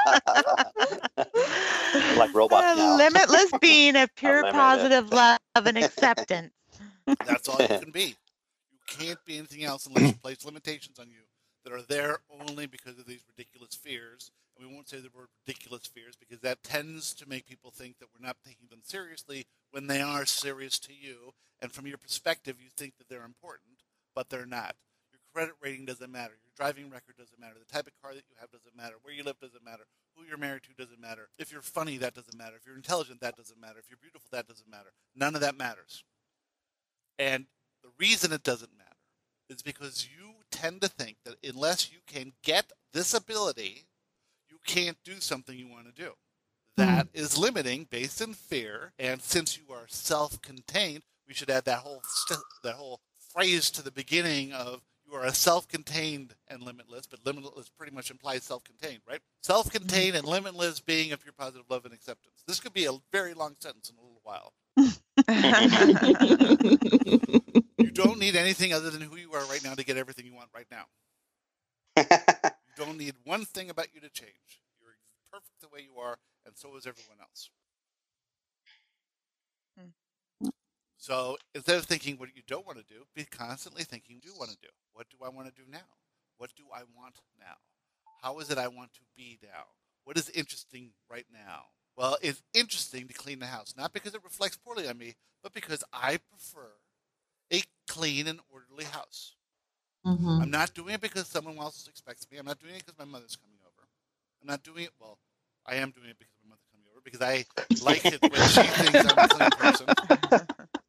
loving. Like robots A now. limitless being of pure Unlimited. positive love and acceptance. That's all you can be. You can't be anything else unless you place limitations on you that are there only because of these ridiculous fears. And we won't say the word ridiculous fears because that tends to make people think that we're not taking them seriously when they are serious to you. And from your perspective, you think that they're important, but they're not. Your credit rating doesn't matter. Your driving record doesn't matter. The type of car that you have doesn't matter. Where you live doesn't matter. Who you're married to doesn't matter. If you're funny, that doesn't matter. If you're intelligent, that doesn't matter. If you're beautiful, that doesn't matter. None of that matters. And the reason it doesn't matter is because you tend to think that unless you can get this ability, you can't do something you want to do. That mm. is limiting based in fear. And since you are self-contained, we should add that whole st- that whole phrase to the beginning of you are a self-contained and limitless, but limitless pretty much implies self-contained, right? Self-contained and limitless being of pure positive love and acceptance. This could be a very long sentence in a little while. You don't need anything other than who you are right now to get everything you want right now. You don't need one thing about you to change. You're perfect the way you are, and so is everyone else. So instead of thinking what you don't want to do, be constantly thinking what you want to do. What do I want to do now? What do I want now? How is it I want to be now? What is interesting right now? Well, it's interesting to clean the house, not because it reflects poorly on me, but because I prefer a clean and orderly house. Mm-hmm. I'm not doing it because someone else expects me. I'm not doing it because my mother's coming over. I'm not doing it, well, I am doing it because my mother's coming over, because I like it when she thinks I'm a clean person.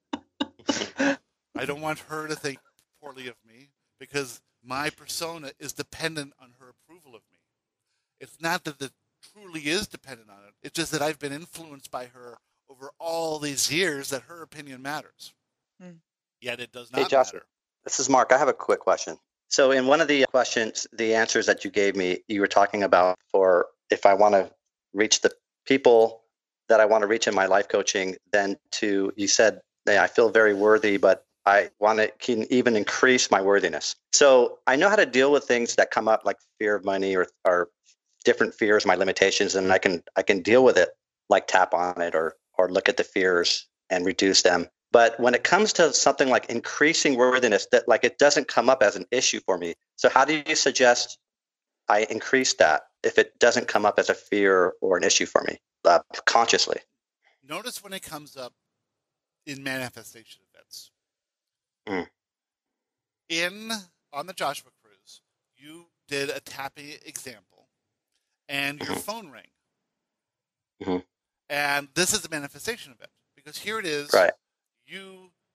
I don't want her to think poorly of me because my persona is dependent on her approval of me. It's not that it truly is dependent on it. It's just that I've been influenced by her over all these years that her opinion matters. Hmm. Yet it does not hey, Joshua, matter. This is Mark. I have a quick question. So in one of the questions, the answers that you gave me, you were talking about for if I want to reach the people that I want to reach in my life coaching, then to, you said, hey, I feel very worthy, but I want to can even increase my worthiness. So I know how to deal with things that come up like fear of money or, or different fears, my limitations, and I can I can deal with it, like tap on it or or look at the fears and reduce them. But when it comes to something like increasing worthiness, that like it doesn't come up as an issue for me. So how do you suggest I increase that if it doesn't come up as a fear or an issue for me uh, consciously? Notice when it comes up in manifestation events. Mm. In on the Joshua Cruise, you did a tapping example, and your mm-hmm. phone rang. Mm-hmm. And this is a manifestation event because here it is. Right. You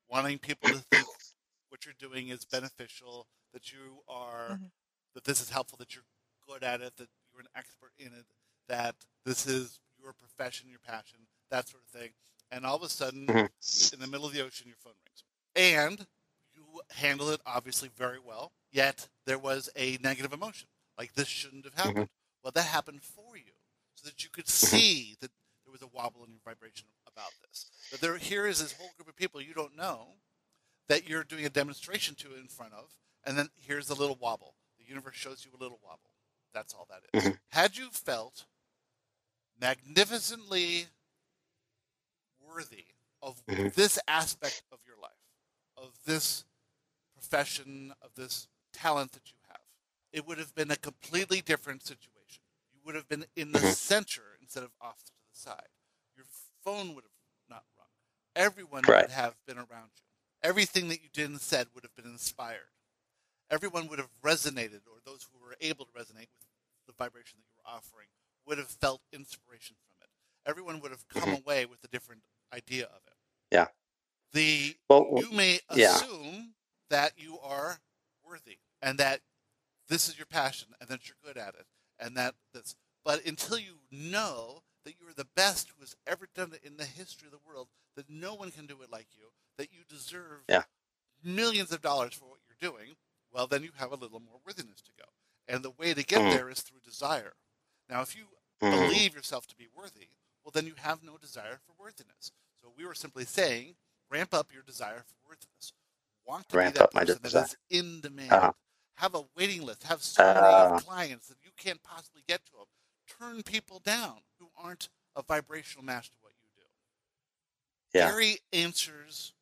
wanting people to think what you're doing is beneficial, that you are, Mm-hmm. that this is helpful, that you're good at it, that you're an expert in it, that this is your profession, your passion, that sort of thing. And all of a sudden, Mhm. in the middle of the ocean, your phone rings. And you handle it obviously very well, yet there was a negative emotion. Like, this shouldn't have happened. Well, that happened for you so that you could see that there was a wobble in your vibration about this. But there, here is this whole group of people you don't know that you're doing a demonstration to in front of, and then here's a little wobble. The universe shows you a little wobble. That's all that is. Mhm. Had you felt magnificently worthy of Mhm. this aspect of your life, of this profession, of this talent that you have, it would have been a completely different situation. You would have been in the Mhm. center instead of off to the side. Your phone would have not rung. Everyone Right. would have been around you. Everything that you did and said would have been inspired. Everyone would have resonated, or those who were able to resonate with the vibration that you were offering would have felt inspiration from it. Everyone would have come Mhm. away with a different idea of it. Yeah. The Well, you may yeah. assume that you are worthy and that this is your passion and that you're good at it and that this, but until you know that you're the best who has ever done it in the history of the world, that no one can do it like you, that you deserve Yeah. millions of dollars for what you're doing, well, then you have a little more worthiness to go. And the way to get Mm. there is through desire. Now, if you Mhm. believe yourself to be worthy, well, then you have no desire for worthiness. So we were simply saying, ramp up your desire for worthiness. Want to Ramp be that up my person that desire. is in demand. Uh-huh. Have a waiting list. Have so many Uh, clients that you can't possibly get to them. Turn people down who aren't a vibrational match to what you do. Yeah. Gary answers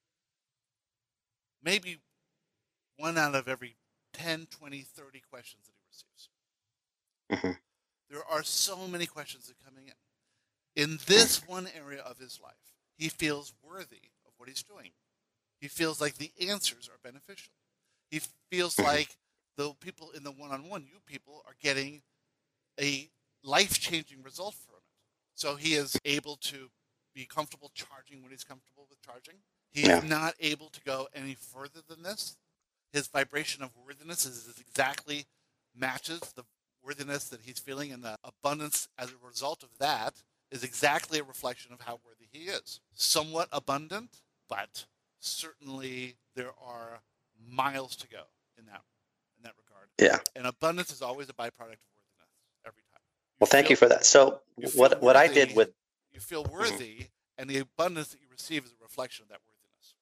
maybe one out of every ten, twenty, thirty questions that he receives. Mhm. There are so many questions that are coming in. In this one area of his life, he feels worthy of what he's doing. He feels like the answers are beneficial. He feels like the people in the one-on-one, you people, are getting a life-changing result from it. So he is able to be comfortable charging when he's comfortable with charging. He's Yeah. not able to go any further than this. His vibration of worthiness is, is exactly matches the worthiness that he's feeling, and the abundance as a result of that is exactly a reflection of how worthy he is. Somewhat abundant, but certainly there are miles to go in that in that regard. Yeah. And abundance is always a byproduct of worthiness every time. Well, thank feel- you for that. So you feel what what I worthy- did with you feel worthy, and the abundance that you receive is a reflection of that worthiness.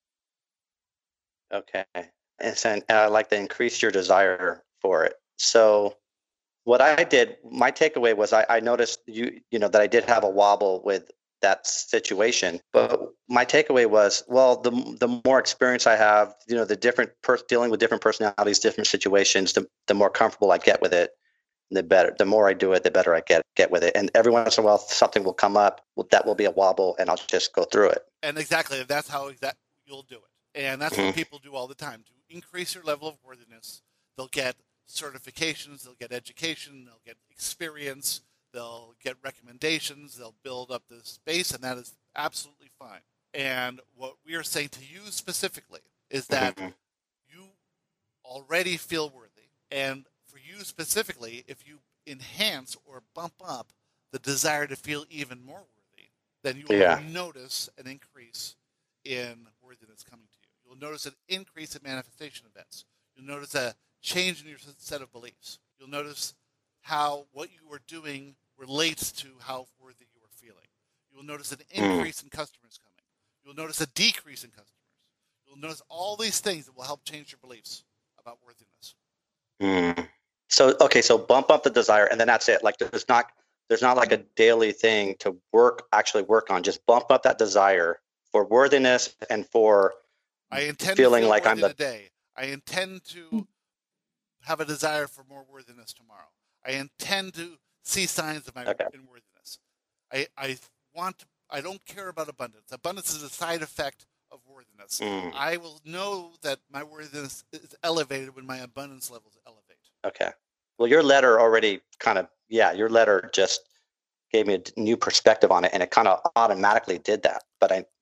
okay, and, so- and I like to increase your desire for it. So what I did, my takeaway was I, I noticed you you know that I did have a wobble with that situation, but my takeaway was, well, the the more experience I have, you know, the different per- dealing with different personalities, different situations, the the more comfortable I get with it, the better. The more I do it, the better I get get with it. And every once in a while, something will come up well, that will be a wobble, and I'll just go through it. And exactly, that's how exact you'll do it. And that's what Mhm. people do all the time. To increase your level of worthiness, they'll get certifications, they'll get education, they'll get experience, they'll get recommendations, they'll build up this space, and that is absolutely fine. And what we are saying to you specifically is that Mhm. you already feel worthy. And for you specifically, if you enhance or bump up the desire to feel even more worthy, then you will Yeah. notice an increase in worthiness coming to you. You'll notice an increase in manifestation events. You'll notice a change in your set of beliefs. You'll notice how what you are doing relates to how worthy you are feeling. You'll notice an increase in customers coming. You'll notice a decrease in customers. You'll notice all these things that will help change your beliefs about worthiness. Mm. So okay, so bump up the desire, and then that's it. Like there's not there's not like a daily thing to work actually work on. Just bump up that desire for worthiness and for I intend feeling to feel like I'm worthy the today. I intend to have a desire for more worthiness tomorrow. I intend to see signs of my Okay. in worthiness. I, I want to, I don't care about abundance. Abundance is a side effect of worthiness. Mm. I will know that my worthiness is elevated when my abundance levels elevate. Okay. Well, your letter already kind of, yeah, your letter just gave me a new perspective on it, and it kind of automatically did that. But I,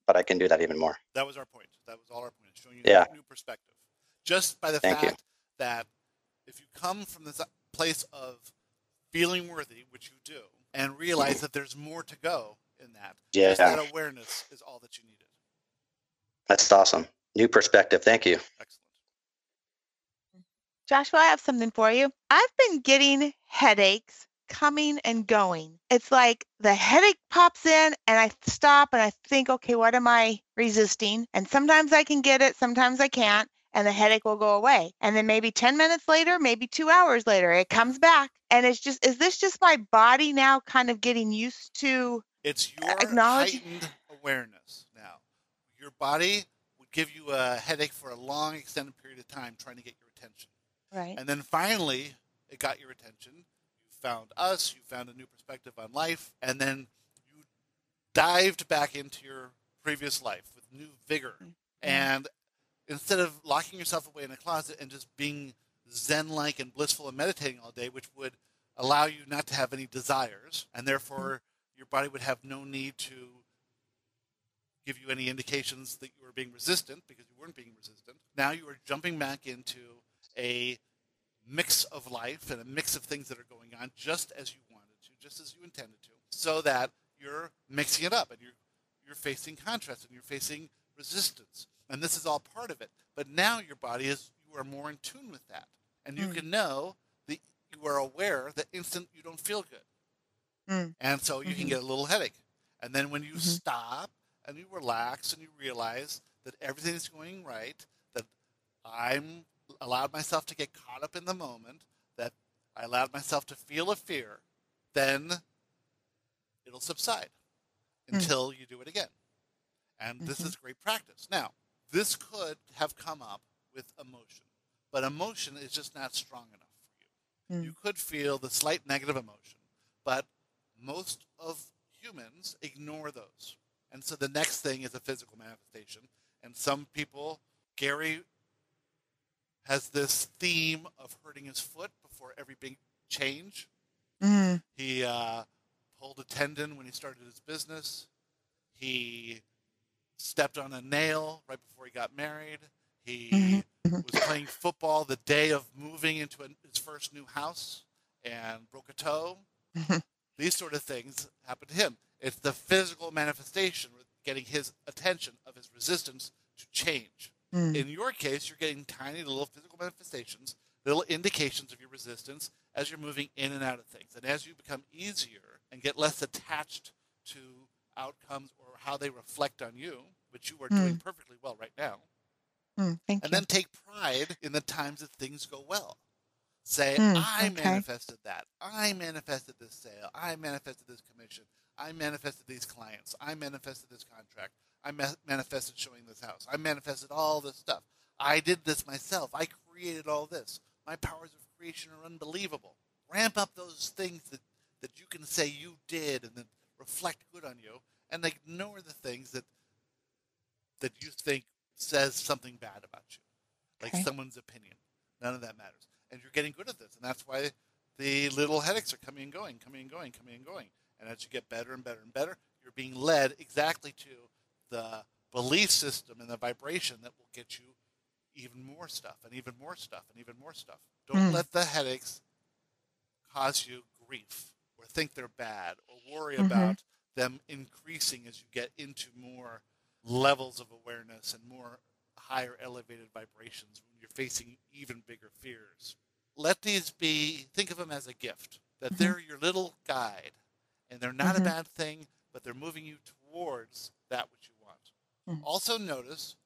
but I can do that even more. That was our point. That was all our point, showing you Yeah. a new perspective. Just by the Thank you. fact that if you come from this place of feeling worthy, which you do, and realize that there's more to go in that, Yeah. just that awareness is all that you needed. That's awesome. New perspective. Thank you. Excellent. Joshua, I have something for you. I've been getting headaches coming and going. It's like the headache pops in and I stop and I think, okay, what am I resisting? And sometimes I can get it, sometimes I can't, and the headache will go away. And then maybe ten minutes later, maybe two hours later, it comes back. And it's just, is this just my body now kind of getting used to It's your acknowledging? heightened awareness now. Your body would give you a headache for a long, extended period of time trying to get your attention. Right. And then finally, it got your attention. You found us. You found a new perspective on life. And then you dived back into your previous life with new vigor. Mm-hmm. And instead of locking yourself away in a closet and just being zen-like and blissful and meditating all day, which would allow you not to have any desires, and therefore mm-hmm. your body would have no need to give you any indications that you were being resistant because you weren't being resistant. Now you are jumping back into a mix of life and a mix of things that are going on just as you wanted to, just as you intended to, so that you're mixing it up and you're you're facing contrast and you're facing resistance. And this is all part of it. But now your body is, you are more in tune with that. And you mm. can know that you are aware that instant you don't feel good. Mm. And so you mm-hmm. can get a little headache. And then when you mm-hmm. stop and you relax and you realize that everything is going right, that I'm allowed myself to get caught up in the moment, that I allowed myself to feel a fear, then it'll subside mm. until you do it again. And mm-hmm. this is great practice. Now, this could have come up with emotion, but emotion is just not strong enough for you. Mm. You could feel the slight negative emotion, but most of humans ignore those. And so the next thing is a physical manifestation. And some people, Gary has this theme of hurting his foot before every big change. Mm. He uh, pulled a tendon when he started his business. He stepped on a nail right before he got married. He mm-hmm. was playing football the day of moving into a, his first new house and broke a toe. Mm-hmm. These sort of things happened to him. It's the physical manifestation, getting his attention of his resistance to change. Mm. In your case, you're getting tiny little physical manifestations, little indications of your resistance as you're moving in and out of things. And as you become easier and get less attached to outcomes or how they reflect on you, which you are mm. doing perfectly well right now, mm, thank and you. then take pride in the times that things go well. Say, mm, I okay. manifested that. I manifested this sale. I manifested this commission. I manifested these clients. I manifested this contract. I ma- manifested showing this house. I manifested all this stuff. I did this myself. I created all this. My powers of creation are unbelievable. Ramp up those things that, that you can say you did and that reflect good on you, and ignore the things that that you think says something bad about you, like okay. someone's opinion. None of that matters. And you're getting good at this, and that's why the little headaches are coming and going, coming and going, coming and going. And as you get better and better and better, you're being led exactly to the belief system and the vibration that will get you even more stuff and even more stuff and even more stuff. Don't mm. let the headaches cause you grief or think they're bad or worry mm-hmm. about them increasing as you get into more levels of awareness and more higher elevated vibrations when you're facing even bigger fears. Let these be, think of them as a gift, that mm-hmm. they're your little guide. And they're not mm-hmm. a bad thing, but they're moving you towards that which you want. Mm-hmm. Also notice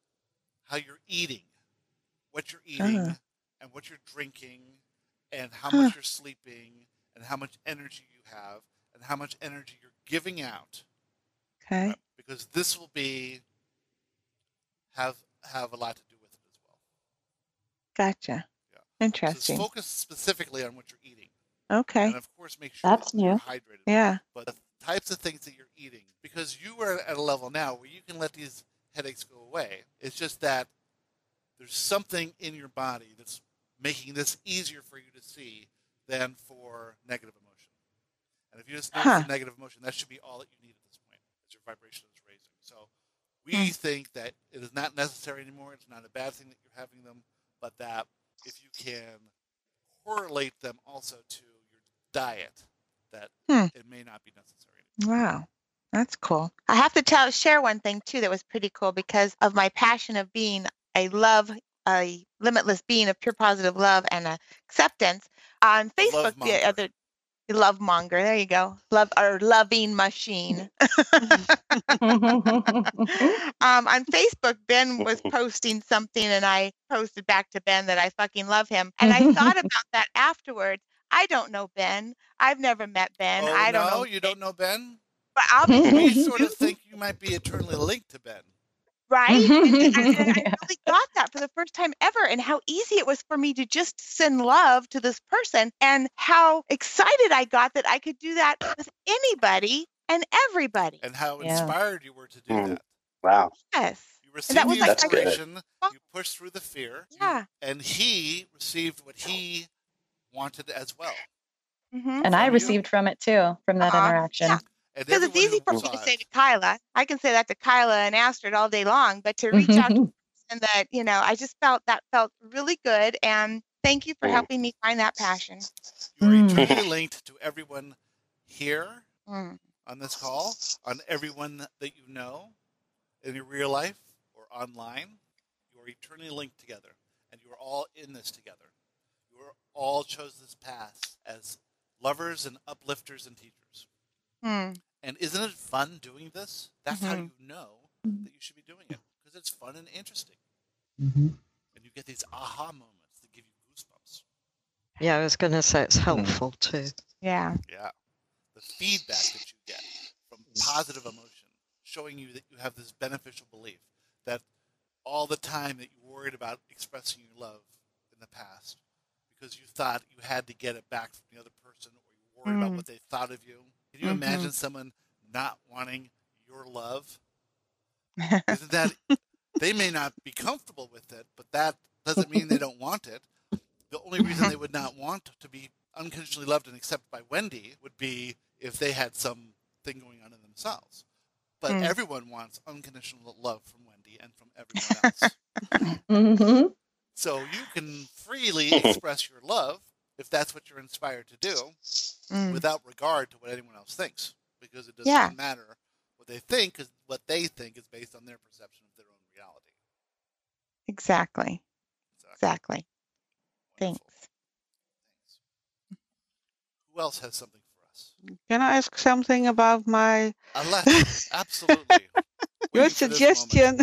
how you're eating, what you're eating, uh-huh. and what you're drinking, and how huh. much you're sleeping, and how much energy you have, and how much energy you're giving out. Okay. Right? Because this will be have have a lot to do with it as well. Gotcha. Yeah. Interesting. So focus specifically on what you're eating. Okay. And of course, make sure That's that you're new. hydrated. Yeah. But the types of things that you're eating, because you are at a level now where you can let these headaches go away. It's just that there's something in your body that's making this easier for you to see than for negative emotion. And if you just notice huh. the negative emotion, that should be all that you need at this point, as your vibration is raising. So We mm. think that it is not necessary anymore. It's not a bad thing that you're having them, but that if you can correlate them also to your diet, that hmm. it may not be necessary anymore. Wow. That's cool. I have to tell, share one thing too that was pretty cool because of my passion of being a love, a limitless being of pure positive love and acceptance. On Facebook, the other love monger, there you go, love or loving machine. um, on Facebook, Ben was posting something, and I posted back to Ben that I fucking love him, and I thought about that afterwards. I don't know Ben. I've never met Ben. Oh, I don't no? know. You don't know Ben? But I'll be we sort of think you might be eternally linked to Ben. Right? And, and, and I really got that for the first time ever, and how easy it was for me to just send love to this person, and how excited I got that I could do that with anybody and everybody. And how yeah. inspired you were to do mm. that. Wow. Yes. You received the like, inspiration, you pushed through the fear, yeah. and he received what he wanted as well. Mm-hmm. And I received you. from it too, from that uh-huh. interaction. Yeah. Because it's easy for me to say to Kyla. I can say that to Kyla and Astrid all day long, but to reach out to and that, you know, I just felt that felt really good. And thank you for helping me find that passion. You are eternally linked to everyone here mm. on this call, on everyone that you know in your real life or online. You are eternally linked together, and you are all in this together. You are all chose this path as lovers and uplifters and teachers. Mm. And isn't it fun doing this? That's mm-hmm. how you know that you should be doing it, because it's fun and interesting. Mm-hmm. And you get these aha moments that give you goosebumps. Yeah, I was going to say it's helpful mm-hmm. too. Yeah. Yeah. The feedback that you get from positive emotion, showing you that you have this beneficial belief, that all the time that you worried about expressing your love in the past because you thought you had to get it back from the other person, or you worried mm. about what they thought of you. Can you mm-hmm. imagine someone not wanting your love? Isn't that, they may not be comfortable with it, but that doesn't mean they don't want it. The only reason they would not want to be unconditionally loved and accepted by Wendy would be if they had something going on in themselves. But mm. everyone wants unconditional love from Wendy and from everyone else. mm-hmm. So you can freely express your love if that's what you're inspired to do, mm. without regard to what anyone else thinks, because it doesn't yeah. matter what they think, because what they think is based on their perception of their own reality. Exactly. Exactly. Thanks. Thanks. Who else has something for us? Can I ask something about my... Unless, absolutely. Your suggestion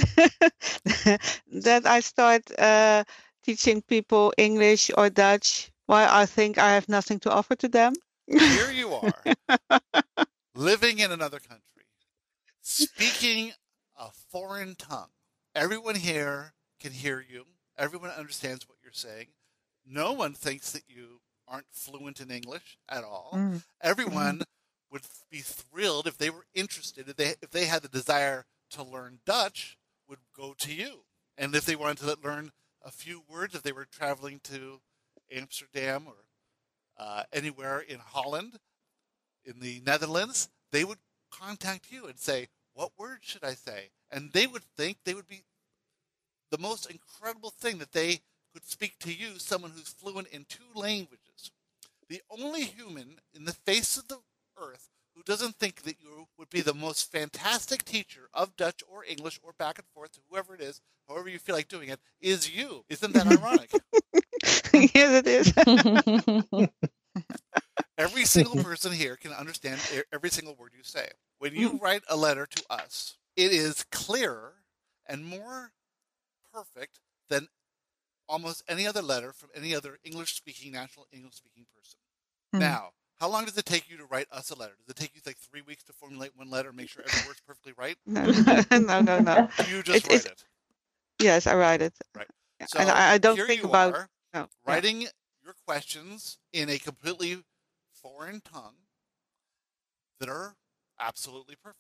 that I start uh, teaching people English or Dutch while I think I have nothing to offer to them? Here you are, living in another country, speaking a foreign tongue. Everyone here can hear you. Everyone understands what you're saying. No one thinks that you aren't fluent in English at all. Mm. Everyone would be thrilled if they were interested, if they if they had the desire to learn Dutch, would go to you. And if they wanted to learn a few words, if they were traveling to Amsterdam or uh, anywhere in Holland, in the Netherlands, they would contact you and say, what word should I say? And they would think they would be the most incredible thing that they could speak to you, someone who's fluent in two languages. The only human in the face of the earth who doesn't think that you would be the most fantastic teacher of Dutch or English or back and forth to whoever it is, however you feel like doing it, is you. Isn't that ironic? Yes, it is. Every single person here can understand every single word you say. When you write a letter to us, it is clearer and more perfect than almost any other letter from any other English-speaking, national English-speaking person. Mm. Now, how long does it take you to write us a letter? Does it take you like three weeks to formulate one letter and make sure every word's perfectly right? No, no, no, no. You just write it. Yes, I write it. Right. So and I, I don't here think you about are, no, writing yeah. your questions in a completely foreign tongue that are absolutely perfect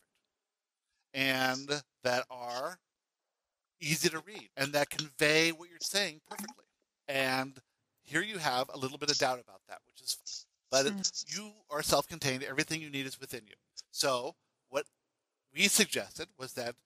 and that are easy to read and that convey what you're saying perfectly. And here you have a little bit of doubt about that, which is fine. But it, you are self-contained. Everything you need is within you. So what we suggested was that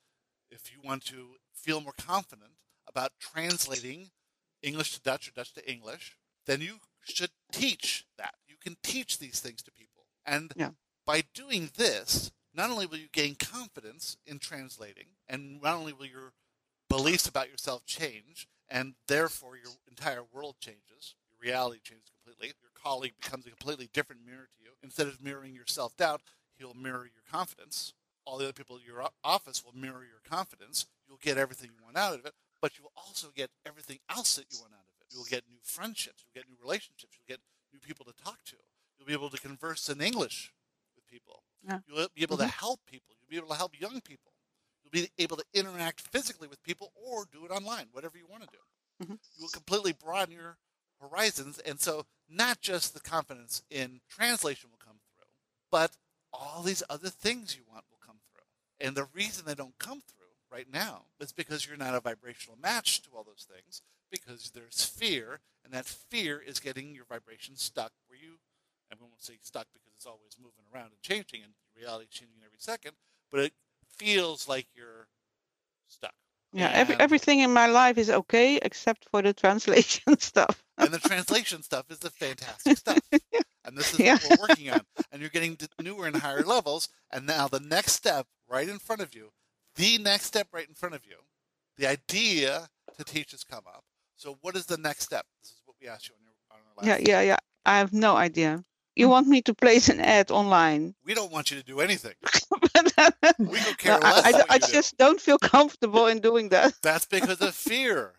If you want to feel more confident about translating English to Dutch or Dutch to English, then you should teach that. You can teach these things to people. And Yeah. by doing this, not only will you gain confidence in translating, and not only will your beliefs about yourself change, and therefore your entire world changes, your reality changes completely, your colleague becomes a completely different mirror to you. Instead of mirroring your self-doubt, he'll mirror your confidence. All the other people in your office will mirror your confidence. You'll get everything you want out of it, but you will also get everything else that you want out of it. You'll get new friendships, you'll get new relationships, you'll get new people to talk to. You'll be able to converse in English with people. Yeah. You'll be able Mhm. to help people. You'll be able to help young people. You'll be able to interact physically with people or do it online, whatever you want to do. Mhm. You will completely broaden your horizons. And so not just the confidence in translation will come through, but all these other things you want will come through. And the reason they don't come through right now is because you're not a vibrational match to all those things, because there's fear, and that fear is getting your vibration stuck where you, I won't say stuck because it's always moving around and changing, and reality is changing every second, but it feels like you're stuck. Yeah, every, And- everything in my life is okay except for the translation stuff. And the translation stuff is the fantastic stuff. And this is Yeah. what we're working on. And you're getting to newer and higher levels. And now the next step right in front of you, the next step right in front of you, the idea to teach has come up. So what is the next step? This is what we asked you on, your, on our last Yeah, yeah, yeah. I have no idea. You want me to place an ad online? We don't want you to do anything. But We could care No, I, less I, what I you do. just don't feel comfortable in doing that. That's because of fear.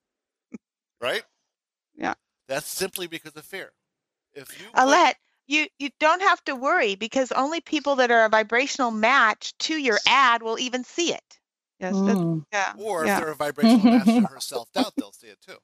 Right? Yeah. That's simply because of fear. If you Alette, you, you don't have to worry because only people that are a vibrational match to your ad will even see it. Yes, that, Mm. yeah. Or if yeah. they're a vibrational match to her self-doubt, they'll see it too.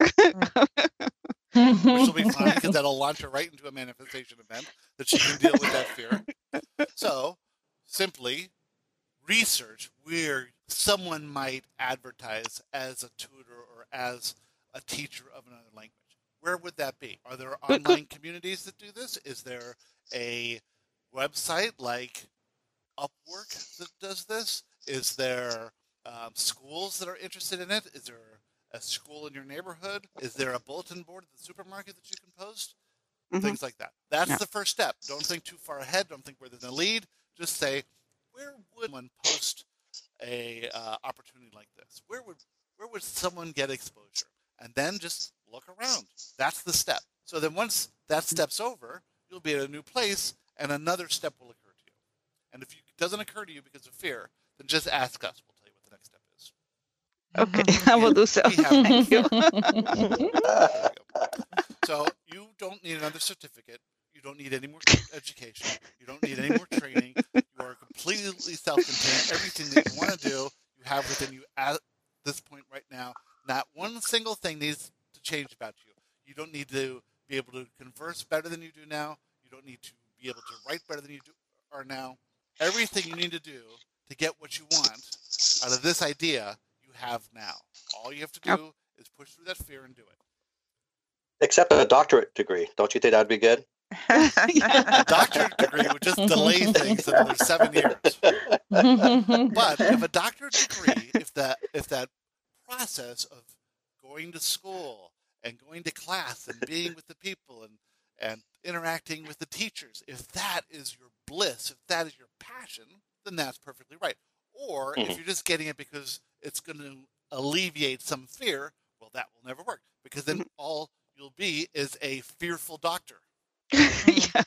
Which will be fun because that'll launch her right into a manifestation event that she can deal with that fear. So, simply research where someone might advertise as a tutor or as a teacher of another language. Where would that be? Are there But- online communities that do this? Is there a website like Upwork that does this? Is there um, schools that are interested in it? Is there a school in your neighborhood? Is there a bulletin board at the supermarket that you can post? Mhm. Things like that. That's Yeah. the first step. Don't think too far ahead. Don't think we're in the lead. Just say, where would one post a uh, opportunity like this? Where would where would someone get exposure? And then just look around. That's the step. So then once that step's over, you'll be at a new place, and another step will occur to you. And if it doesn't occur to you because of fear, then just ask us. We'll tell you what the next step is. Okay, I will do so. We have- Thank you. There you go. So you don't need another certificate. You don't need any more education. You don't need any more training. You are completely self-contained. Everything that you want to do, you have within you at this point right now. Not one single thing needs to change about you. You don't need to be able to converse better than you do now. You don't need to be able to write better than you do, are now. Everything you need to do to get what you want out of this idea, you have now. All you have to do Yep. is push through that fear and do it. Except a doctorate degree. Don't you think that'd be good? A doctorate degree would just delay things another seven years. But if a doctorate degree, if that if that process of going to school and going to class and being with the people and and interacting with the teachers, if that is your bliss, if that is your passion, then that's perfectly right. Or if Mhm. you're just getting it because it's going to alleviate some fear, well, that will never work because then all you'll be is a fearful doctor. Yeah.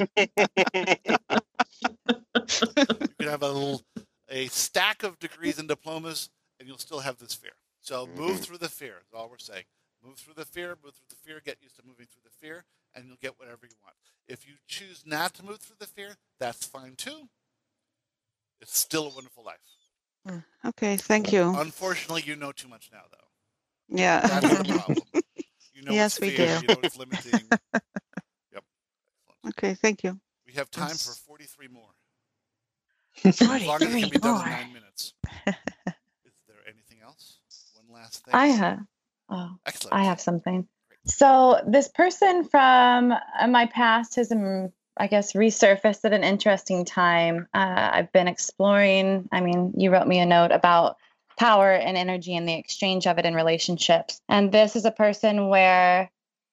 You can have a little, a stack of degrees and diplomas, and you'll still have this fear. So move through the fear. Is all we're saying. Move through the fear. Move through the fear. Get used to moving through the fear, and you'll get whatever you want. If you choose not to move through the fear, that's fine too. It's still a wonderful life. Okay, thank you. Unfortunately, you know too much now, though. Yeah. That's the problem. You know Yes, it's we fear. do. You know it's limiting. Yep. Okay, thank you. We have time for forty-three more. As long as it can forty-three be done in more. nine minutes. Is there anything else? One last thing. I have. Oh, Excellent. I have something. So this person from uh, my past has um, I guess, resurfaced at an interesting time. Uh, I've been exploring, I mean, you wrote me a note about power and energy and the exchange of it in relationships. And this is a person where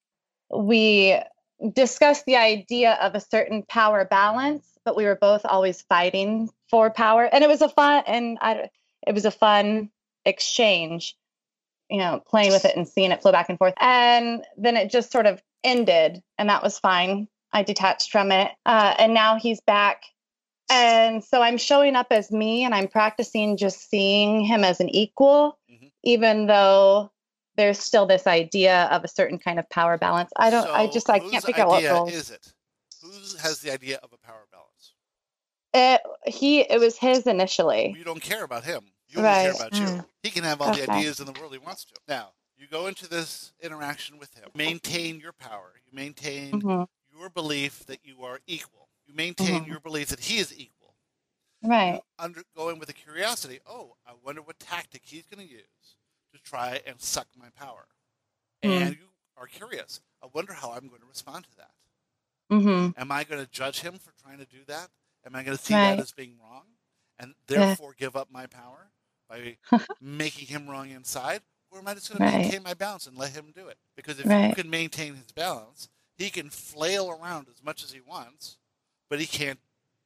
we discussed the idea of a certain power balance, but we were both always fighting for power. And it was a fun, and I, it was a fun exchange, you know, playing with it and seeing it flow back and forth. And then it just sort of ended, and that was fine. I detached from it. Uh, and now he's back. And so I'm showing up as me, and I'm practicing just seeing him as an equal, mm-hmm. even though there's still this idea of a certain kind of power balance. I don't, so I just, I can't figure out what role. Is it? Who has the idea of a power balance? It, he, it was his initially. Well, you don't care about him. You only right. care about mm. you. He can have all okay. the ideas in the world he wants to. Now, you go into this interaction with him. Maintain your power. You maintain mm-hmm. your belief that you are equal. You maintain mm-hmm. your belief that he is equal. Right. You under, go in with a curiosity. Oh, I wonder what tactic he's going to use to try and suck my power. Mm-hmm. And you are curious. I wonder how I'm going to respond to that. Mm-hmm. Am I going to judge him for trying to do that? Am I going to see right. that as being wrong and therefore yeah. give up my power by making him wrong inside? Or am I just going to right. maintain my balance and let him do it? Because if right. you can maintain his balance, he can flail around as much as he wants, but he can't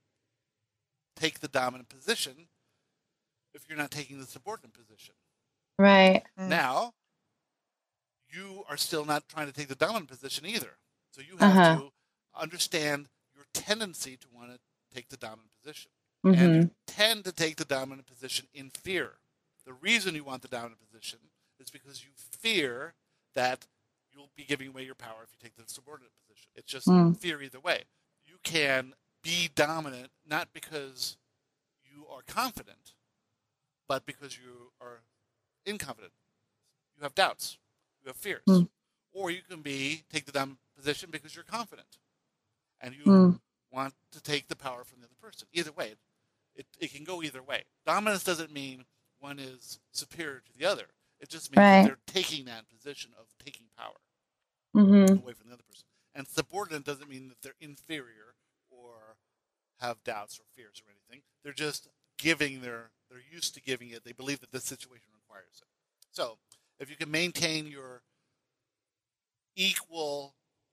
take the dominant position if you're not taking the subordinate position. Right. Now, you are still not trying to take the dominant position either. So you have uh-huh. to understand your tendency to want to take the dominant position. Mm-hmm. And you tend to take the dominant position in fear. The reason you want the dominant position is because you fear that you'll be giving away your power if you take the subordinate position. It's just mm. fear either way. You can be dominant not because you are confident, but because you are inconfident. You have doubts. You have fears. Mm. Or you can be take the dominant position because you're confident and you mm. want to take the power from the other person. Either way, it, it can go either way. Dominance doesn't mean one is superior to the other. It just means right. that they're taking that position of taking power mm-hmm. away from the other person. And subordinate doesn't mean that they're inferior or have doubts or fears or anything. They're just giving their, they're used to giving it. They believe that this situation requires it. So if you can maintain your equal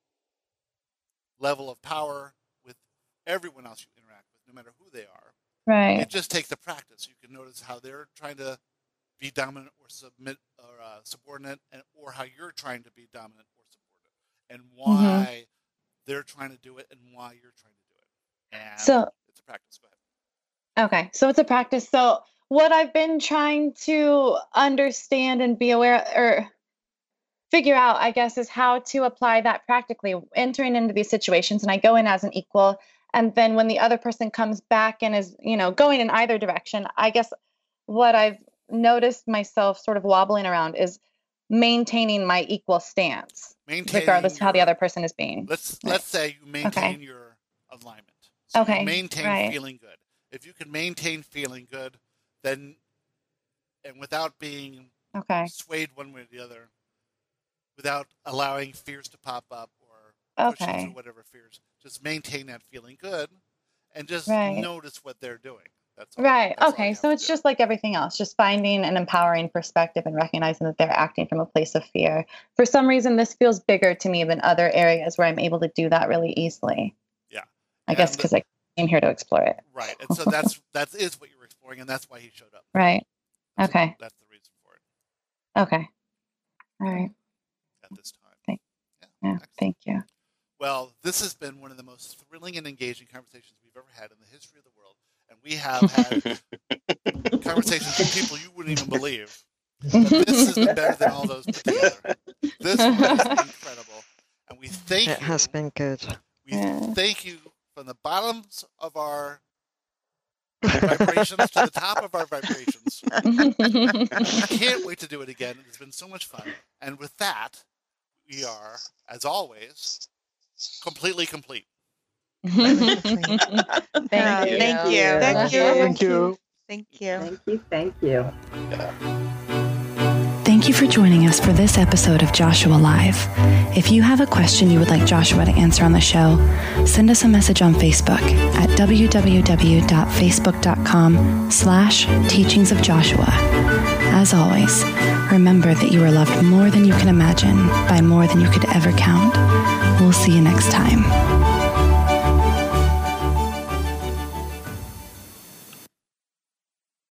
level of power with everyone else you interact with, no matter who they are, right. it just takes the practice. You can notice how they're trying to be dominant or submit or uh, subordinate, and or how you're trying to be dominant or subordinate, and why mm-hmm. they're trying to do it and why you're trying to do it. And so it's a practice. Go ahead. Okay, so it's a practice. So what I've been trying to understand and be aware or figure out, I guess, is how to apply that practically, entering into these situations. And I go in as an equal. And then when the other person comes back and is, you know, going in either direction, I guess what I've noticed myself sort of wobbling around is maintaining my equal stance, maintaining regardless your, of how the other person is being. Let's right. let's say you maintain okay. your alignment. So okay. you maintain right. feeling good. If you can maintain feeling good, then, and without being okay. swayed one way or the other, without allowing fears to pop up or pushing okay. through whatever fears, just maintain that feeling good and just right. notice what they're doing. That's all, right. that's okay. So it's just like everything else, just finding an empowering perspective and recognizing that they're acting from a place of fear. For some reason, this feels bigger to me than other areas where I'm able to do that really easily. Yeah. I and guess because I came here to explore it. Right. And so that's that is what you were exploring, and that's why he showed up. Right. That's okay. What, that's the reason for it. Okay. All right. At this time. Thank, yeah. yeah, thank you. Well, this has been one of the most thrilling and engaging conversations we've ever had in the history of the world. And we have had conversations with people you wouldn't even believe. But this has been better than all those put together. This was incredible. And we thank it you. It has been good. We yeah. thank you from the bottoms of our vibrations to the top of our vibrations. We can't wait to do it again. It's been so much fun. And with that, we are, as always, completely complete. Thank you. Thank you. Thank you. Thank you. Thank you. Thank you. Thank you. Thank Thank you for joining us for this episode of Joshua Live. If you have a question you would like Joshua to answer on the show, send us a message on Facebook at www.facebook.com slash teachings of Joshua. As always, remember that you are loved more than you can imagine by more than you could ever count. We'll see you next time.